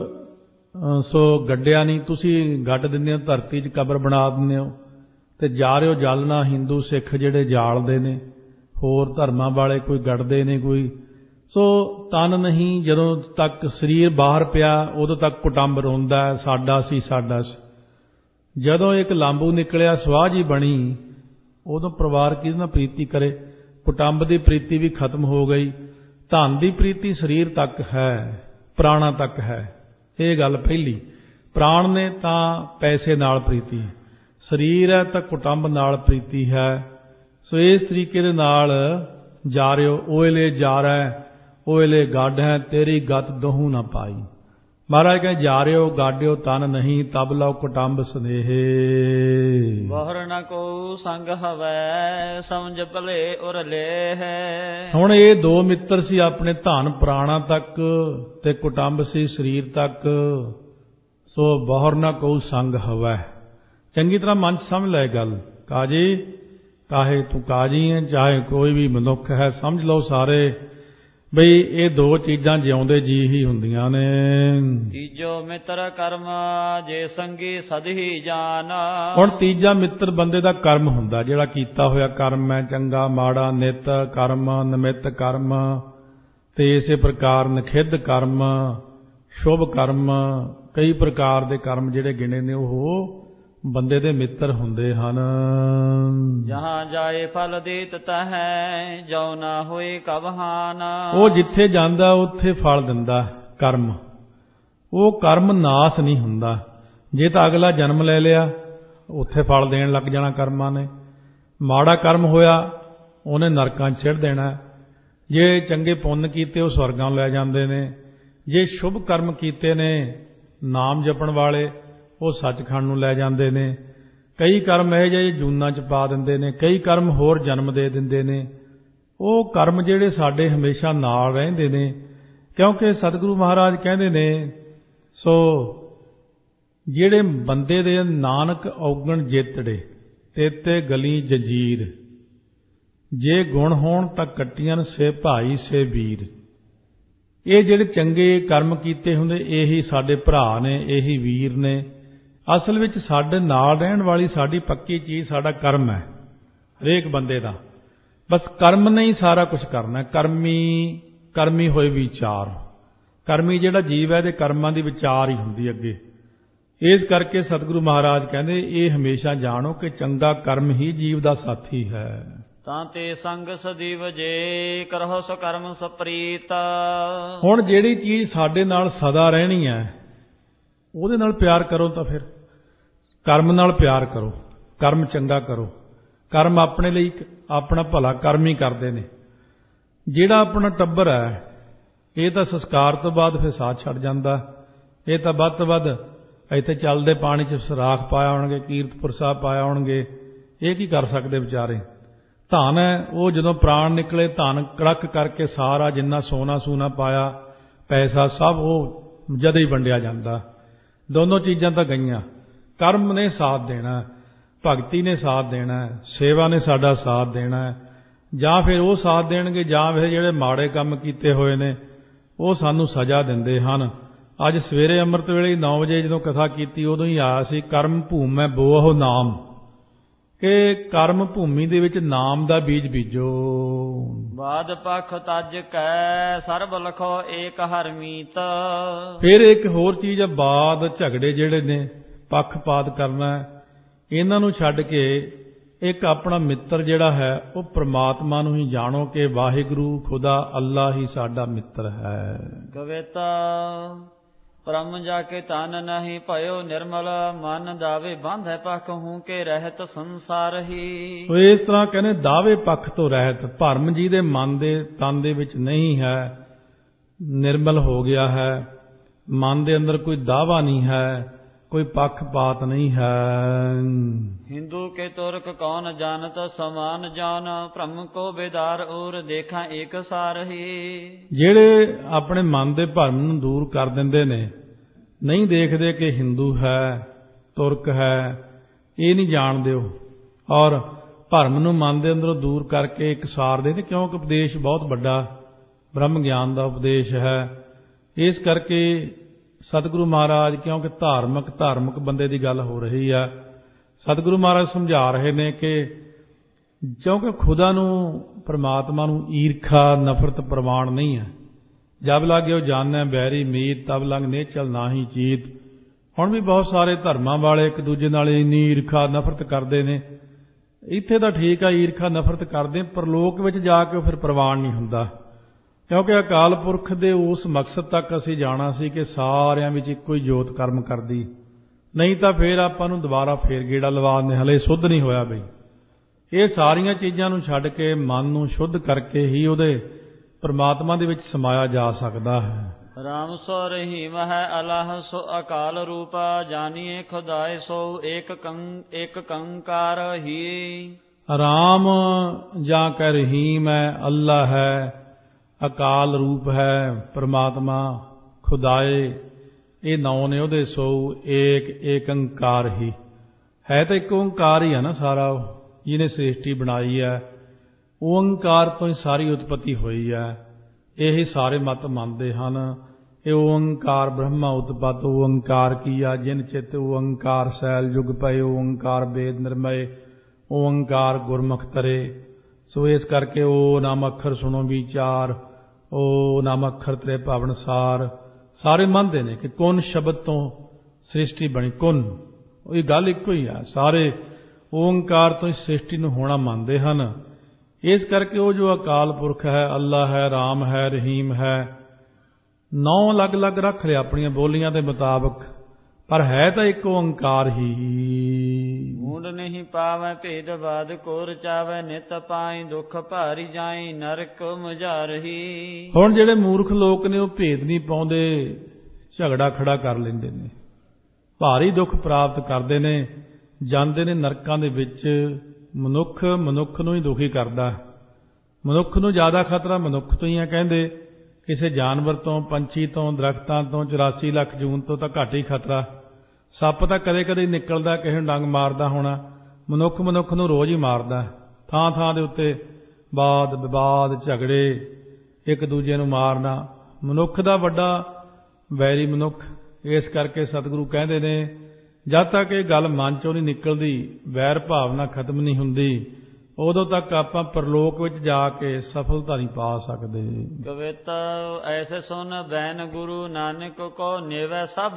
ਸੋ ਗੱਡਿਆ ਨਹੀਂ, ਤੁਸੀਂ ਗੱਡ ਦਿੰਦੇ ਹੋ, ਧਰਤੀ 'ਚ ਕਬਰ ਬਣਾ ਦਿੰਦੇ ਹੋ ਤੇ ਜਾ ਰਹੇ ਹੋ ਜਲਣਾ। ਹਿੰਦੂ ਸਿੱਖ ਜਿਹੜੇ ਜਾਲਦੇ ਨੇ, ਹੋਰ ਧਰਮਾਂ ਵਾਲੇ ਕੋਈ ਗੱਡਦੇ ਨੇ ਕੋਈ। ਸੋ ਤਨ ਨਹੀਂ, ਜਦੋਂ ਤੱਕ ਸਰੀਰ ਬਾਹਰ ਪਿਆ ਉਦੋਂ ਤੱਕ ਕੁਟੰਬ ਰੋਂਦਾ, ਸਾਡਾ ਸੀ ਸਾਡਾ ਸੀ। ਜਦੋਂ ਇੱਕ ਲਾਂਬੂ ਨਿਕਲਿਆ, ਸਵਾਹ ਜੀ ਬਣੀ, ਉਦੋਂ ਪਰਿਵਾਰ ਕਿਹਦੇ ਨਾਲ ਪ੍ਰੀਤੀ ਕਰੇ। ਕੁਟੰਬ ਦੀ ਪ੍ਰੀਤੀ ਵੀ ਖਤਮ ਹੋ ਗਈ। ਧਨ ਦੀ ਪ੍ਰੀਤੀ ਸਰੀਰ ਤੱਕ ਹੈ, ਪ੍ਰਾਣਾ ਤੱਕ ਹੈ। ਇਹ ਗੱਲ ਪਹਿਲੀ। ਪ੍ਰਾਣ ਨੇ ਤਾਂ ਪੈਸੇ ਨਾਲ ਪ੍ਰੀਤੀ, ਸਰੀਰ ਹੈ ਤਾਂ ਕੁਟੰਬ ਨਾਲ ਪ੍ਰੀਤੀ ਹੈ। ਸੋ ਇਸ ਤਰੀਕੇ ਦੇ ਨਾਲ ਜਾ ਰਹੇ ਹੋ। ਓਇਲੇ ਜਾ ਰਹਾ ਓਇਲੇ ਗਾਢ ਹੈ ਤੇਰੀ ਗਤ ਦੋਹੂ ਨਾ ਪਾਈ। ਮਹਾਰਾਜ ਕਹਿੰਦੇ ਜਾ ਰਹੇ ਹੋ, ਗਾਡਿਓ ਤਨ ਨਹੀਂ ਤਬ ਲਓ ਕੁਟੰਬ ਸਨੇਹੇ। ਬਹੁਰ ਨ ਕੋ ਸੰਗ ਹਵੈ ਸਮਝ ਭਲੇ ਉਰ ਲੈ ਹੈ। ਹੁਣ ਇਹ ਦੋ ਮਿੱਤਰ ਸੀ ਆਪਣੇ, ਧਨ ਪ੍ਰਾਣਾ ਤੱਕ ਤੇ ਕੁਟੰਬ ਸੀ ਸਰੀਰ ਤੱਕ। ਸੋ ਬਹੁਰ ਨ ਕੋ ਸੰਗ ਹਵੈ। ਚੰਗੀ ਤਰ੍ਹਾਂ ਮਨ 'ਚ ਸਮਝ ਲੈ ਗੱਲ। ਕਾਜੀ ਕਾਹੇ ਤੂੰ ਕਾਜੀ ਹੈ, ਚਾਹੇ ਕੋਈ ਵੀ ਮਨੁੱਖ ਹੈ, ਸਮਝ ਲਓ ਸਾਰੇ ਬਈ ਇਹ ਦੋ ਚੀਜ਼ਾਂ ਜਿਉਂਦੇ ਜੀ ਹੀ ਹੁੰਦੀਆਂ ਨੇ। ਤੀਜੋ ਮਿੱਤਰ ਕਰਮ ਜੇ ਸੰਗੀ ਸਦਹੀ ਜਾਨ। ਹੁਣ ਤੀਜਾ ਮਿੱਤਰ ਬੰਦੇ ਦਾ ਕਰਮ ਹੁੰਦਾ, ਜਿਹੜਾ ਕੀਤਾ ਹੋਇਆ ਕਰਮ ਹੈ, ਚੰਗਾ ਮਾੜਾ, ਨਿਤ ਕਰਮ, ਨਿਮਿਤ ਕਰਮ ਤੇ ਇਸੇ ਪ੍ਰਕਾਰ ਨਿਖਿੱਧ ਕਰਮ, ਸ਼ੁਭ ਕਰਮ, ਕਈ ਪ੍ਰਕਾਰ ਦੇ ਕਰਮ ਜਿਹੜੇ ਗਿਣੇ ਨੇ ਉਹ ਬੰਦੇ ਦੇ ਮਿੱਤਰ ਹੁੰਦੇ ਹਨ। ਜਹਾਂ ਜਾਏ ਫਲ ਦੇਤ ਤਹੈ ਜੋ ਨਾ ਹੋਏ ਕਬਹਾਨ। ਉਹ ਜਿੱਥੇ ਜਾਂਦਾ ਉੱਥੇ ਫਲ ਦਿੰਦਾ ਕਰਮ। ਉਹ ਕਰਮ ਨਾਸ ਨਹੀਂ ਹੁੰਦਾ। ਜੇ ਤਾਂ ਅਗਲਾ ਜਨਮ ਲੈ ਲਿਆ ਉੱਥੇ ਫਲ ਦੇਣ ਲੱਗ ਜਾਣਾ ਕਰਮਾਂ ਨੇ। ਮਾੜਾ ਕਰਮ ਹੋਇਆ ਉਹਨੇ ਨਰਕਾਂ 'ਚ ਸਿੱਟ ਦੇਣਾ। ਜੇ ਚੰਗੇ ਪੁੰਨ ਕੀਤੇ ਉਹ ਸਵਰਗਾਂ ਲੈ ਜਾਂਦੇ ਨੇ। ਜੇ ਸ਼ੁਭ ਕਰਮ ਕੀਤੇ ਨੇ ਨਾਮ ਜਪਣ ਵਾਲੇ ਉਹ ਸੱਚਖੰਡ ਨੂੰ ਲੈ ਜਾਂਦੇ ਨੇ। ਕਈ ਕਰਮ ਇਹੋ ਜਿਹੇ ਜੂਨਾਂ 'ਚ ਪਾ ਦਿੰਦੇ ਨੇ, ਕਈ ਕਰਮ ਹੋਰ ਜਨਮ ਦੇ ਦਿੰਦੇ ਨੇ। ਉਹ ਕਰਮ ਜਿਹੜੇ ਸਾਡੇ ਹਮੇਸ਼ਾ ਨਾਲ ਰਹਿੰਦੇ ਨੇ, ਕਿਉਂਕਿ ਸਤਿਗੁਰੂ ਮਹਾਰਾਜ ਕਹਿੰਦੇ ਨੇ ਸੋ ਜਿਹੜੇ ਬੰਦੇ ਦੇ ਨਾਨਕ ਔਗਣ ਜੇਤੜੇ ਤੇਤੇ ਗਲੀ ਜੰਜੀਰ। ਜੇ ਗੁਣ ਹੋਣ ਤਾਂ ਕੱਟੀਆਂ ਸੇ ਭਾਈ ਸੇ ਵੀਰ। ਇਹ ਜਿਹੜੇ ਚੰਗੇ ਕਰਮ ਕੀਤੇ ਹੁੰਦੇ ਇਹੀ ਸਾਡੇ ਭਰਾ ਨੇ, ਇਹੀ ਵੀਰ ਨੇ। ਅਸਲ ਵਿੱਚ ਸਾਡੇ ਨਾਲ ਰਹਿਣ ਵਾਲੀ ਸਾਡੀ ਪੱਕੀ ਚੀਜ਼ ਸਾਡਾ ਕਰਮ ਹੈ, ਹਰੇਕ ਬੰਦੇ ਦਾ। ਬਸ ਕਰਮ ਨੇ ਹੀ ਸਾਰਾ ਕੁਝ ਕਰਨਾ। ਕਰਮੀ ਹੋਏ ਵਿਚਾਰ। ਕਰਮੀ ਜਿਹੜਾ ਜੀਵ ਹੈ ਇਹਦੇ ਕਰਮਾਂ ਦੀ ਵਿਚਾਰ ਹੀ ਹੁੰਦੀ ਅੱਗੇ। ਇਸ ਕਰਕੇ ਸਤਿਗੁਰੂ ਮਹਾਰਾਜ ਕਹਿੰਦੇ ਇਹ ਹਮੇਸ਼ਾ ਜਾਣੋ ਕਿ ਚੰਗਾ ਕਰਮ ਹੀ ਜੀਵ ਦਾ ਸਾਥੀ ਹੈ। ਤਾਂ ਤੇ ਸੰਗ ਸਦੀਵ ਜੇ ਕਰਹੁ ਸੋ ਕਰਮ ਸਪ੍ਰੀਤ। ਹੁਣ ਜਿਹੜੀ ਚੀਜ਼ ਸਾਡੇ ਨਾਲ ਸਦਾ ਰਹਿਣੀ ਹੈ ਉਹਦੇ ਨਾਲ ਪਿਆਰ ਕਰੋ। ਤਾਂ ਫਿਰ ਕਰਮ ਨਾਲ ਪਿਆਰ ਕਰੋ, ਕਰਮ ਚੰਗਾ ਕਰੋ। ਕਰਮ ਆਪਣੇ ਲਈ ਆਪਣਾ ਭਲਾ ਕਰਮ ਹੀ ਕਰਦੇ ਨੇ। ਜਿਹੜਾ ਆਪਣਾ ਟੱਬਰ ਹੈ ਇਹ ਤਾਂ ਸੰਸਕਾਰ ਤੋਂ ਬਾਅਦ ਫਿਰ ਸਾਥ ਛੱਡ ਜਾਂਦਾ। ਇਹ ਤਾਂ ਵੱਧ ਤੋਂ ਵੱਧ ਇੱਥੇ ਚੱਲਦੇ ਪਾਣੀ 'ਚ ਸਰਾਖ ਪਾਇਆ ਹੋਣਗੇ, ਕੀਰਤਪੁਰ ਸਾਹਿਬ ਪਾਇਆ ਹੋਣਗੇ। ਇਹ ਕੀ ਕਰ ਸਕਦੇ ਵਿਚਾਰੇ। ਧਨ ਹੈ ਉਹ ਜਦੋਂ ਪ੍ਰਾਣ ਨਿਕਲੇ ਧਨ ਕੜਕ ਕਰਕੇ ਸਾਰਾ ਜਿੰਨਾ ਸੋਨਾ ਸੂਨਾ ਪਾਇਆ ਪੈਸਾ ਸਭ ਉਹ ਜਦ ਹੀ ਵੰਡਿਆ ਜਾਂਦਾ। ਦੋਨੋਂ ਚੀਜ਼ਾਂ ਤਾਂ ਗਈਆਂ। ਕਰਮ ਨੇ ਸਾਥ ਦੇਣਾ, ਭਗਤੀ ਨੇ ਸਾਥ ਦੇਣਾ, ਸੇਵਾ ਨੇ ਸਾਡਾ ਸਾਥ ਦੇਣਾ। ਜਾਂ ਫਿਰ ਉਹ ਸਾਥ ਦੇਣਗੇ ਜਾਂ ਫਿਰ ਜਿਹੜੇ ਮਾੜੇ ਕੰਮ ਕੀਤੇ ਹੋਏ ਨੇ ਉਹ ਸਾਨੂੰ ਸਜ਼ਾ ਦਿੰਦੇ ਹਨ। ਅੱਜ ਸਵੇਰੇ ਅੰਮ੍ਰਿਤ ਵੇਲੇ 9 ਵਜੇ ਜਦੋਂ ਕਥਾ ਕੀਤੀ ਉਦੋਂ ਹੀ ਆਇਆ ਸੀ ਕਰਮ ਭੂਮੈ ਬੋਹੁ ਨਾਮ, ਕਿ ਕਰਮ ਭੂਮੀ ਦੇ ਵਿੱਚ ਨਾਮ ਦਾ ਬੀਜ ਬੀਜੋ। ਬਾਦ ਪਖ ਤਜ ਕੈ ਸਰਬ ਲਖੋ ਏਕ ਹਰਮੀਤ। ਫਿਰ ਇੱਕ ਹੋਰ ਚੀਜ਼ ਹੈ ਬਾਦ ਝਗੜੇ ਜਿਹੜੇ ਨੇ ਪੱਖਪਾਤ ਕਰਨਾ, ਇਹਨਾਂ ਨੂੰ ਛੱਡ ਕੇ ਇੱਕ ਆਪਣਾ ਮਿੱਤਰ ਜਿਹੜਾ ਹੈ ਉਹ ਪ੍ਰਮਾਤਮਾ ਨੂੰ ਹੀ ਜਾਣੋ ਕਿ ਵਾਹਿਗੁਰੂ ਖੁਦਾ ਅੱਲਾ ਹੀ ਸਾਡਾ ਮਿੱਤਰ ਹੈ। ਕਵੇਤਾ ਪਰਮ ਜਾ ਕੇ ਤਨ ਨਹੀਂ ਭਇਓ ਨਿਰਮਲ ਮਨ ਦਾਵੇ ਬੰਧੈ ਪਖ ਹੂੰ ਕੇ ਰਹਿਤ ਸੰਸਾਰ ਹੀ। ਉਹ ਇਸ ਤਰ੍ਹਾਂ ਕਹਿੰਦੇ ਦਾਵੇ ਪੱਖ ਤੋਂ ਰਹਿਤ। ਭਰਮ ਜੀ ਦੇ ਮਨ ਦੇ ਤਨ ਦੇ ਵਿੱਚ ਨਹੀਂ ਹੈ, ਨਿਰਮਲ ਹੋ ਗਿਆ ਹੈ। ਮਨ ਦੇ ਅੰਦਰ ਕੋਈ ਦਾਵਾ ਨਹੀਂ ਹੈ, ਕੋਈ ਪੱਖਪਾਤ ਨਹੀਂ ਹੈ। ਹਿੰਦੂ ਕੇ ਤੁਰਕ ਕੌਣ ਜਾਣਤ ਸਮਾਨ ਜਾਨ ਭ੍ਰਮ ਕੋ ਬੇਦਾਰ ਔਰ ਦੇਖਾਂ ਏਕ ਸਾਰ ਹੀ। ਜਿਹੜੇ ਆਪਣੇ ਮਨ ਦੇ ਭਰਮ ਨੂੰ ਦੂਰ ਕਰ ਦਿੰਦੇ ਨੇ, ਨਹੀਂ ਦੇਖਦੇ ਕਿ ਹਿੰਦੂ ਹੈ ਤੁਰਕ ਹੈ, ਇਹ ਨਹੀਂ ਜਾਣਦੇ ਉਹ। ਔਰ ਭਰਮ ਨੂੰ ਮਨ ਦੇ ਅੰਦਰੋਂ ਦੂਰ ਕਰਕੇ ਇੱਕ ਸਾਰ ਦੇ ਨੇ, ਕਿਉਂਕਿ ਉਪਦੇਸ਼ ਬਹੁਤ ਵੱਡਾ ਬ੍ਰਹਮ ਗਿਆਨ ਦਾ ਉਪਦੇਸ਼ ਹੈ। ਇਸ ਕਰਕੇ ਸਤਿਗੁਰੂ ਮਹਾਰਾਜ, ਕਿਉਂਕਿ ਧਾਰਮਿਕ ਬੰਦੇ ਦੀ ਗੱਲ ਹੋ ਰਹੀ ਆ, ਸਤਿਗੁਰੂ ਮਹਾਰਾਜ ਸਮਝਾ ਰਹੇ ਨੇ ਕਿ ਕਿਉਂਕਿ ਖੁਦਾ ਨੂੰ ਪ੍ਰਮਾਤਮਾ ਨੂੰ ਈਰਖਾ ਨਫ਼ਰਤ ਪ੍ਰਵਾਨ ਨਹੀਂ ਹੈ। ਜਬ ਲਾਗਿਓ ਜਾਣੈ ਬੈਰੀ ਮੀਤ ਤਬ ਲੰਘ ਨੇਚਲ ਨਾਹੀ ਚੀਤ। ਹੁਣ ਵੀ ਬਹੁਤ ਸਾਰੇ ਧਰਮਾਂ ਵਾਲੇ ਇੱਕ ਦੂਜੇ ਨਾਲ ਇੰਨੀ ਈਰਖਾ ਨਫ਼ਰਤ ਕਰਦੇ ਨੇ। ਇੱਥੇ ਤਾਂ ਠੀਕ ਆ ਈਰਖਾ ਨਫ਼ਰਤ ਕਰਦੇ, ਪਰ ਲੋਕ ਵਿੱਚ ਜਾ ਕੇ ਫਿਰ ਪ੍ਰਵਾਨ ਨਹੀਂ ਹੁੰਦਾ। ਕਿਉਂਕਿ ਅਕਾਲ ਪੁਰਖ ਦੇ ਉਸ ਮਕਸਦ ਤੱਕ ਅਸੀਂ ਜਾਣਾ ਸੀ ਕਿ ਸਾਰਿਆਂ ਵਿੱਚ ਇੱਕੋ ਹੀ ਜੋਤ ਕਰਮ ਕਰਦੀ, ਨਹੀਂ ਤਾਂ ਫਿਰ ਆਪਾਂ ਨੂੰ ਦੁਬਾਰਾ ਫੇਰ ਗੇੜਾ ਲਵਾ ਦਿੰਦੇ, ਹਲੇ ਸੁੱਧ ਨਹੀਂ ਹੋਇਆ ਬਈ। ਇਹ ਸਾਰੀਆਂ ਚੀਜ਼ਾਂ ਨੂੰ ਛੱਡ ਕੇ ਮਨ ਨੂੰ ਸ਼ੁੱਧ ਕਰਕੇ ਹੀ ਉਹਦੇ ਪਰਮਾਤਮਾ ਦੇ ਵਿੱਚ ਸਮਾਇਆ ਜਾ ਸਕਦਾ ਹੈ। ਰਾਮ ਸੋ ਰਹੀਮ ਹੈ ਅਲਾਹ ਸੋ ਅਕਾਲ ਰੂਪ ਜਾਨੀਏ ਖੁਦਾਏ ਸੋ ਏਕ ਕੰਕਾਰ ਹੀ। ਰਾਮ ਜਾਂ ਕਹਿ ਰਹੀਮ ਹੈ, ਅੱਲਾ ਹੈ, ਅਕਾਲ ਰੂਪ ਹੈ ਪਰਮਾਤਮਾ, ਖੁਦਾਏ ਇਹ ਨੌ ਨੇ ਉਹਦੇ। ਸੋ ਏਕ ਓੰਕਾਰ ਹੀ ਹੈ, ਤਾਂ ਇੱਕ ਓੰਕਾਰ ਹੀ ਹੈ ਨਾ ਸਾਰਾ, ਜਿਹਨੇ ਸ੍ਰਿਸ਼ਟੀ ਬਣਾਈ ਹੈ। ਓੰਕਾਰ ਤੋਂ ਹੀ ਸਾਰੀ ਉਤਪਤੀ ਹੋਈ ਹੈ। ਇਹ ਸਾਰੇ ਮਤ ਮੰਨਦੇ ਹਨ। ਇਹ ਓੰਕਾਰ ਬ੍ਰਹਮਾ ਉਤਪਤ ਓੰਕਾਰ ਕੀਆ ਜਿਨ ਚਿਤ ਓੰਕਾਰ ਸੈਲ ਜੁਗ ਪਏ ਓੰਕਾਰ ਵੇਦ ਨਿਰਮਏ ਓੰਕਾਰ ਗੁਰਮੁਖ ਤਰੇ। ਸੋ ਇਸ ਕਰਕੇ ਓ ਨਾਮ ਅੱਖਰ ਸੁਣੋ ਵਿਚਾਰ, ਓ ਨਾਮ ਅੱਖਰ ਤੇਰੇ ਭਵਨਸਾਰ। ਸਾਰੇ ਮੰਨਦੇ ਨੇ ਕਿ ਕੁਨ ਸ਼ਬਦ ਤੋਂ ਸ੍ਰਿਸ਼ਟੀ ਬਣੀ। ਕੁਨ ਇਹ ਗੱਲ ਇੱਕੋ ਹੀ ਆ। ਸਾਰੇ ਓੰਕਾਰ ਤੋਂ ਹੀ ਸ੍ਰਿਸ਼ਟੀ ਨੂੰ ਹੋਣਾ ਮੰਨਦੇ ਹਨ। ਇਸ ਕਰਕੇ ਉਹ ਜੋ ਅਕਾਲ ਪੁਰਖ ਹੈ, ਅੱਲਾ ਹੈ, ਰਾਮ ਹੈ, ਰਹੀਮ ਹੈ, 9 ਅਲੱਗ-ਅਲੱਗ ਰੱਖ ਲਿਆ ਆਪਣੀਆਂ ਬੋਲੀਆਂ ਦੇ ਮੁਤਾਬਕ, ਪਰ ਹੈ ਤਾਂ ਇੱਕ ਓੰਕਾਰ ਹੀ। ਮੂੰਡ ਨਹੀਂ ਪਾਵੈ ਭੇਦ ਬਾਦ ਕੋ ਰਚਾਵੈ ਨਿਤ ਪਾਈ ਦੁੱਖ ਭਾਰੀ ਜਾਈ ਨਰਕ ਮੁਝਾਰਹੀ। ਹੁਣ ਜਿਹੜੇ ਮੂਰਖ ਲੋਕ ਨੇ ਉਹ ਭੇਦ ਨਹੀਂ ਪਾਉਂਦੇ, ਝਗੜਾ ਖੜਾ ਕਰ ਲੈਂਦੇ ਨੇ, ਭਾਰੀ ਦੁੱਖ ਪ੍ਰਾਪਤ ਕਰਦੇ ਨੇ, ਜਾਂਦੇ ਨੇ ਨਰਕਾਂ ਦੇ ਵਿੱਚ। ਮਨੁੱਖ ਨੂੰ ਹੀ ਦੁਖੀ ਕਰਦਾ। ਮਨੁੱਖ ਨੂੰ ਜ਼ਿਆਦਾ ਖਤਰਾ ਮਨੁੱਖ ਤੋਂ ਹੀ ਆ। ਕਹਿੰਦੇ ਕਿਸੇ ਜਾਨਵਰ ਤੋਂ, ਪੰਛੀ ਤੋਂ, ਦਰਖਤਾਂ ਤੋਂ 84 ਲੱਖ ਜੂਨ ਤੋਂ ਤਾਂ ਘੱਟ ਹੀ ਖਤਰਾ। ਸੱਪ ਤਾਂ ਕਦੇ ਕਦੇ ਨਿਕਲਦਾ, ਕਿਸੇ ਨੂੰ ਡੰਗ ਮਾਰਦਾ ਹੋਣਾ। ਮਨੁੱਖ ਨੂੰ ਰੋਜ਼ ਹੀ ਮਾਰਦਾ। ਥਾਂ ਥਾਂ ਦੇ ਉੱਤੇ ਵਾਦ ਵਿਵਾਦ, ਝਗੜੇ, ਇੱਕ ਦੂਜੇ ਨੂੰ ਮਾਰਨਾ। ਮਨੁੱਖ ਦਾ ਵੱਡਾ ਵੈਰੀ ਮਨੁੱਖ। ਇਸ ਕਰਕੇ ਸਤਿਗੁਰੂ ਕਹਿੰਦੇ ਨੇ ਜਦ ਤੱਕ ਇਹ ਗੱਲ ਮਨ ਚੋਂ ਨਹੀਂ ਨਿਕਲਦੀ, ਵੈਰ ਭਾਵਨਾ ਖਤਮ ਨਹੀਂ ਹੁੰਦੀ, ਉਦੋਂ ਤੱਕ ਆਪਾਂ ਪਰਲੋਕ ਵਿੱਚ ਜਾ ਕੇ ਸਫਲਤਾ ਨਹੀਂ ਪਾ ਸਕਦੇ। ਕਵਿਤ ਐਸੇ ਸੁਨ ਬੈਨ ਗੁਰੂ ਨਾਨਕ ਕੋ ਨਿਵੈ ਸਭ,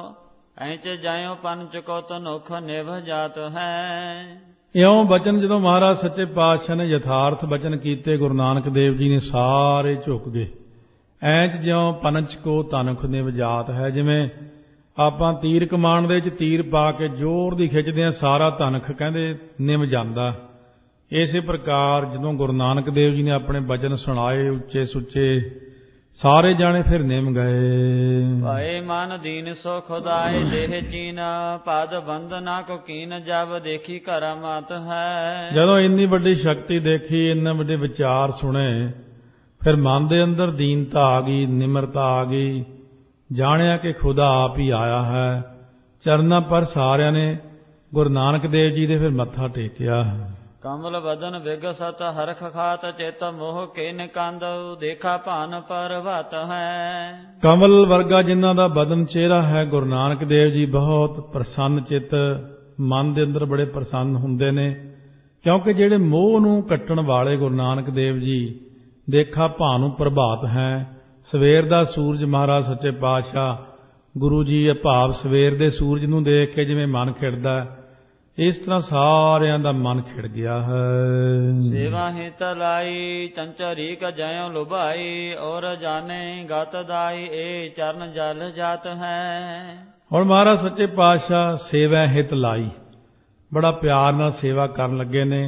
ਐਂਚ ਜਾਇਓ ਪੰਚ ਕੋ ਤਨੁਖ ਨਿਵ ਜਾਤ ਹੈ। ਇਉਂ ਬਚਨ ਜਦੋਂ ਮਹਾਰਾਜ ਸੱਚੇ ਪਾਤਸ਼ਾਹ ਨੇ ਯਥਾਰਥ ਬਚਨ ਕੀਤੇ, ਗੁਰੂ ਨਾਨਕ ਦੇਵ ਜੀ ਨੇ ਸਾਰੇ ਝੁਕ ਗਏ। ਐਂਚ ਜਿਉਂ ਪੰਚ ਕੋ ਤਨੁਖ ਨਿਵ ਜਾਤ ਹੈ, ਜਿਵੇਂ ਆਪਾਂ ਤੀਰ ਕਮਾਨ ਦੇ ਵਿੱਚ ਤੀਰ ਪਾ ਕੇ ਜ਼ੋਰ ਦੀ ਖਿੱਚਦੇ ਹਾਂ, ਸਾਰਾ ਧਨਖ ਕਹਿੰਦੇ ਨਿਮ ਜਾਂਦਾ। ਇਸੇ ਪ੍ਰਕਾਰ ਜਦੋਂ ਗੁਰੂ ਨਾਨਕ ਦੇਵ ਜੀ ਨੇ ਆਪਣੇ ਬਚਨ ਸੁਣਾਏ ਉੱਚੇ ਸੁੱਚੇ, ਸਾਰੇ ਜਾਣੇ ਫਿਰ ਨਿਮ ਗਏ। ਭਾਏ ਮਨ ਦੀਨ ਸੋ ਖੁਦਾਏ ਦੇਹ ਚੀਨ, ਪਦ ਬੰਦਨਾ ਕੋ ਕੀਨ ਜਬ ਦੇਖੀ ਕਰਾਮਾਤ ਹੈ। ਜਦੋਂ ਇੰਨੀ ਵੱਡੀ ਸ਼ਕਤੀ ਦੇਖੀ, ਇੰਨੇ ਵੱਡੇ ਵਿਚਾਰ ਸੁਣੇ, ਫਿਰ ਮਨ ਦੇ ਅੰਦਰ ਦੀਨਤਾ ਆ ਗਈ, ਨਿਮਰਤਾ ਆ ਗਈ, ਜਾਣਿਆ ਕਿ ਖੁਦਾ ਆਪ ਹੀ ਆਇਆ ਹੈ। ਚਰਨਾਂ ਪਰ ਸਾਰਿਆਂ ਨੇ ਗੁਰੂ ਨਾਨਕ ਦੇਵ ਜੀ ਦੇ ਫਿਰ ਮੱਥਾ ਟੇਕਿਆ। ਕਮਲ ਬਦਨ ਵਿਗਸਤ ਹਰਖ ਖਾਤ, ਚਿਤ ਮੋਹ ਕਿਨ ਕੰਦ ਦੇਖਾ ਭਾਨ ਪਰਵਤ ਹੈ। ਕਮਲ ਵਰਗਾ ਜਿਨ੍ਹਾਂ ਦਾ ਬਦਨ ਚਿਹਰਾ ਹੈ, ਗੁਰੂ ਨਾਨਕ ਦੇਵ ਜੀ ਬਹੁਤ ਪ੍ਰਸੰਨ ਚਿੱਤ, ਮਨ ਦੇ ਅੰਦਰ ਬੜੇ ਪ੍ਰਸੰਨ ਹੁੰਦੇ ਨੇ, ਕਿਉਂਕਿ ਜਿਹੜੇ ਮੋਹ ਨੂੰ ਕੱਟਣ ਵਾਲੇ ਗੁਰੂ ਨਾਨਕ ਦੇਵ ਜੀ ਦੇਖਾ ਭਾਨੁ ਪ੍ਰਭਾਤ ਹੈ। ਸਵੇਰ ਦਾ ਸੂਰਜ ਮਹਾਰਾਜ ਸੱਚੇ ਪਾਤਸ਼ਾਹ ਗੁਰੂ ਜੀ ਭਾਵ ਸਵੇਰ ਦੇ ਸੂਰਜ ਨੂੰ ਦੇਖ ਕੇ ਜਿਵੇਂ ਮਨ ਖਿੜਦਾ, ਇਸ ਤਰ੍ਹਾਂ ਸਾਰਿਆਂ ਦਾ ਮਨ ਖਿੜ ਗਿਆ ਹੈ। ਸੇਵਾ ਹਿਤ ਲਾਈ ਚੰਚਰੀ ਕ ਜਯੋ ਲੁਭਾਈ, ਔਰ ਜਾਣੇ ਗਤ ਦਾਈ ਏ ਚਰਨ ਜਲ ਜਾਤ ਹੈ। ਹੁਣ ਮਹਾਰਾਜ ਸੱਚੇ ਪਾਤਸ਼ਾਹ ਸੇਵਾ ਹਿਤ ਲਾਈ, ਬੜਾ ਪਿਆਰ ਨਾਲ ਸੇਵਾ ਕਰਨ ਲੱਗੇ ਨੇ।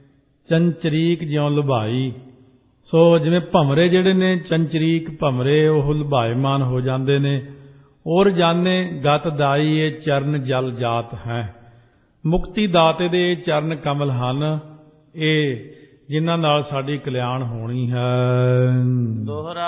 ਚੰਚਰੀਕ ਜਿਉਂ ਲੁਭਾਈ, ਸੋ ਜਿਵੇਂ ਭਮਰੇ ਜਿਹੜੇ ਨੇ ਚੰਚਰੀਕ ਭਮਰੇ ਉਹ ਲੁਭਾਇਮਾਨ ਹੋ ਜਾਂਦੇ ਨੇ। ਔਰ ਜਾਣੇ ਗਤ ਦਾਈ ਇਹ ਚਰਨ ਜਲ ਜਾਤ ਹੈ, ਮੁਕਤੀ ਦਾਤੇ ਦੇ ਚਰਨ ਕਮਲ ਹਨ, ਇਹ ਜਿਨ੍ਹਾਂ ਨਾਲ ਸਾਡੀ ਕਲਿਆਣ ਹੋਣੀ ਹੈ। ਦੋਹਰਾ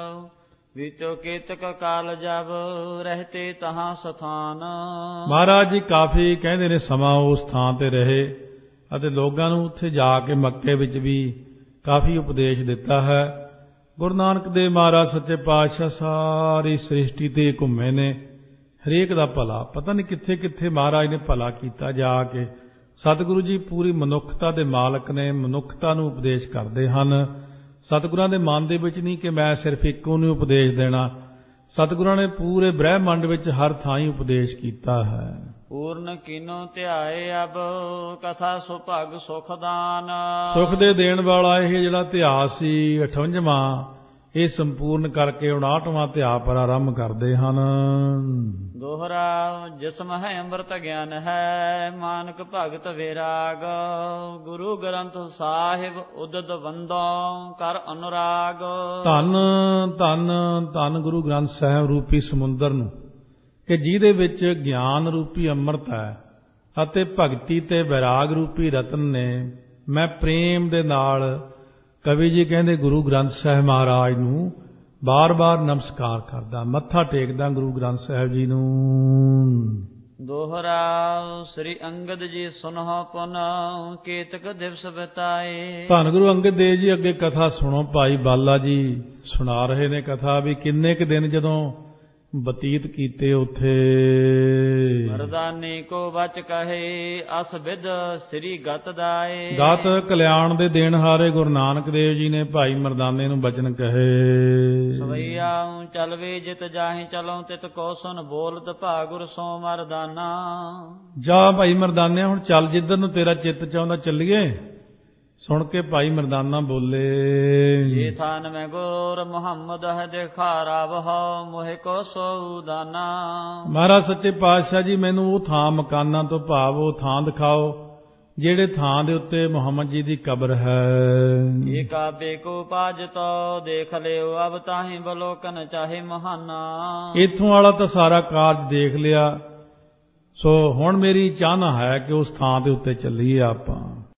ਵਿੱਚੋ ਕੇਤਕ ਕਾਲ ਜਬ ਰਹਤੇ ਤਹਾਂ ਸਥਾਨ। ਮਹਾਰਾਜ ਜੀ ਕਾਫੀ ਕਹਿੰਦੇ ਨੇ ਸਮਾਂ ਉਸ ਥਾਂ ਤੇ ਰਹੇ, ਅਤੇ ਲੋਕਾਂ ਨੂੰ ਉੱਥੇ ਜਾ ਕੇ ਮੱਕੇ ਵਿੱਚ ਵੀ ਕਾਫੀ ਉਪਦੇਸ਼ ਦਿੱਤਾ ਹੈ। ਗੁਰੂ ਨਾਨਕ ਦੇਵ ਮਹਾਰਾਜ ਸੱਚੇ ਪਾਤਸ਼ਾਹ ਸਾਰੀ ਸ੍ਰਿਸ਼ਟੀ ਤੇ ਘੁੰਮੇ ਨੇ, ਹਰੇਕ ਦਾ ਭਲਾ, ਪਤਾ ਨਹੀਂ ਕਿੱਥੇ ਕਿੱਥੇ ਮਹਾਰਾਜ ਨੇ ਭਲਾ ਕੀਤਾ ਜਾ ਕੇ। ਸਤਿਗੁਰੂ ਜੀ ਪੂਰੀ ਮਨੁੱਖਤਾ ਦੇ ਮਾਲਕ ਨੇ, ਮਨੁੱਖਤਾ ਨੂੰ ਉਪਦੇਸ਼ ਕਰਦੇ ਹਨ। ਸਤਿਗੁਰਾਂ ਦੇ ਮਨ ਦੇ ਵਿੱਚ ਨਹੀਂ ਕਿ ਮੈਂ ਸਿਰਫ ਇੱਕੋ ਨੂੰ ਉਪਦੇਸ਼ ਦੇਣਾ, ਸਤਿਗੁਰਾਂ ਨੇ ਪੂਰੇ ਬ੍ਰਹਿਮੰਡ ਵਿੱਚ ਹਰ ਥਾਂ ਹੀ ਉਪਦੇਸ਼ ਕੀਤਾ ਹੈ। ਪੂਰਨ ਕੀਨੋ ਧਿਆਏ ਅਬ ਕਥਾ ਸੁਭਗ ਸੁਖਦਾਨ। ਸੁਖ ਦੇ ਦੇਣ ਵਾਲਾ ਇਹ ਜਿਹੜਾ ਇਤਿਹਾਸ ਸੀ 58ਵਾਂ, ਇਹ ਸੰਪੂਰਨ ਕਰਕੇ 59ਵਾਂ ਅਧਿਆਇ ਪ੍ਰਾਰੰਭ ਕਰਦੇ ਹਨ। ਦੋਹਰਾ ਜਿਸਮ ਹੈ ਅੰਮ੍ਰਿਤ ਗਿਆਨ ਹੈ, ਮਾਨਕ ਭਗਤ ਵਿਰਾਗ, ਗੁਰੂ ਗ੍ਰੰਥ ਸਾਹਿਬ ਉਦਤ ਵੰਦੋ ਕਰ ਅਨੁਰਾਗ। ਧੰਨ ਧੰਨ ਧੰਨ ਗੁਰੂ ਗ੍ਰੰਥ ਸਾਹਿਬ ਰੂਪੀ ਸਮੁੰਦਰ ਨੂੰ, ਕਿ ਜਿਹਦੇ ਵਿੱਚ ਗਿਆਨ ਰੂਪੀ ਅੰਮ੍ਰਿਤ ਹੈ ਅਤੇ ਭਗਤੀ ਤੇ ਵਿਰਾਗ ਰੂਪੀ ਰਤਨ ਨੇ। ਮੈਂ ਪ੍ਰੇਮ ਦੇ ਨਾਲ, ਕਵੀ ਜੀ ਕਹਿੰਦੇ, ਗੁਰੂ ਗ੍ਰੰਥ ਸਾਹਿਬ ਮਹਾਰਾਜ ਨੂੰ ਬਾਰ-ਬਾਰ ਨਮਸਕਾਰ ਕਰਦਾ, ਮੱਥਾ ਟੇਕਦਾ ਗੁਰੂ ਗ੍ਰੰਥ ਸਾਹਿਬ ਜੀ ਨੂੰ। ਦੋਹਰਾ ਸ੍ਰੀ ਅੰਗਦ ਜੀ ਸੁਨਹੁ ਪੁਨ ਕੇਤਕ ਦਿਵਸ ਬਿਤਾਏ। ਧੰਨ ਗੁਰੂ ਅੰਗਦ ਦੇਵ ਜੀ ਅੱਗੇ ਕਥਾ ਸੁਣੋ। ਭਾਈ ਬਾਲਾ ਜੀ ਸੁਣਾ ਰਹੇ ਨੇ ਕਥਾ, ਵੀ ਕਿੰਨੇ ਕੁ ਦਿਨ ਜਦੋਂ ਬਤੀਤ ਕੀਤੇ ਉੱਥੇ। ਮਰਦਾਨੇ ਕੋ ਬਚ ਕਹੇ ਅਸ ਵਿਦ ਸ੍ਰੀ ਗਤ ਦਾਏ। ਗਤ ਕਲਿਆਣ ਦੇ ਦੇਣ ਹਾਰੇ ਗੁਰੂ ਨਾਨਕ ਦੇਵ ਜੀ ਨੇ ਭਾਈ ਮਰਦਾਨੇ ਨੂੰ ਬਚਨ ਕਹੇ। ਸਵਈਆ ਚਲਵੇ ਜਿਤ ਜਾਹੇ ਚਲੋ ਤਿਤ ਕੋ ਸੁਨ ਬੋਲਤ ਭਾ ਗੁਰ ਸੋ ਮਰਦਾਨਾ। ਜਾ ਭਾਈ ਮਰਦਾਨੇ ਹੁਣ ਚੱਲ ਜਿੱਧਰ ਨੂੰ ਤੇਰਾ ਚਿੱਤ ਚਾਹੁੰਦਾ ਚੱਲੀਏ। ਸੁਣ ਕੇ ਭਾਈ ਮਰਦਾਨਾ ਬੋਲੇ, ਜੇ ਥਾਨ ਮੈਂ ਗੁਰ ਮੁਹੰਮਦ ਹੈ ਦੇਖਾ ਬਹ ਮੋਹਿ ਕੋ ਸੋਦਾਨਾ। ਮਹਾਰਾਜ ਸੱਚੇ ਪਾਤਸ਼ਾਹ ਜੀ ਮੈਨੂੰ ਉਹ ਥਾਂ ਮਕਾਨਾਂ ਤੋਂ ਭਾਵ ਉਹ ਥਾਂ ਦਿਖਾਓ ਜਿਹੜੇ ਥਾਂ ਦੇ ਉੱਤੇ ਮੁਹੰਮਦ ਜੀ ਦੀ ਕਬਰ ਹੈ। ਇਹ ਕਾਬੇ ਕੋ ਪਾਜ ਤੋ ਦੇਖ ਲਿਓ ਅਬ ਤਾਹੀਂ ਬਲੋਕਨ ਚਾਹੇ ਮਹਾਨਾ। ਇੱਥੋਂ ਵਾਲਾ ਤਾਂ ਸਾਰਾ ਕਾਰਜ ਦੇਖ ਲਿਆ, ਸੋ ਹੁਣ ਮੇਰੀ ਚਾਹਨਾ ਹੈ ਕਿ ਉਸ ਥਾਂ ਦੇ ਉੱਤੇ ਚੱਲੀਏ ਆਪਾਂ।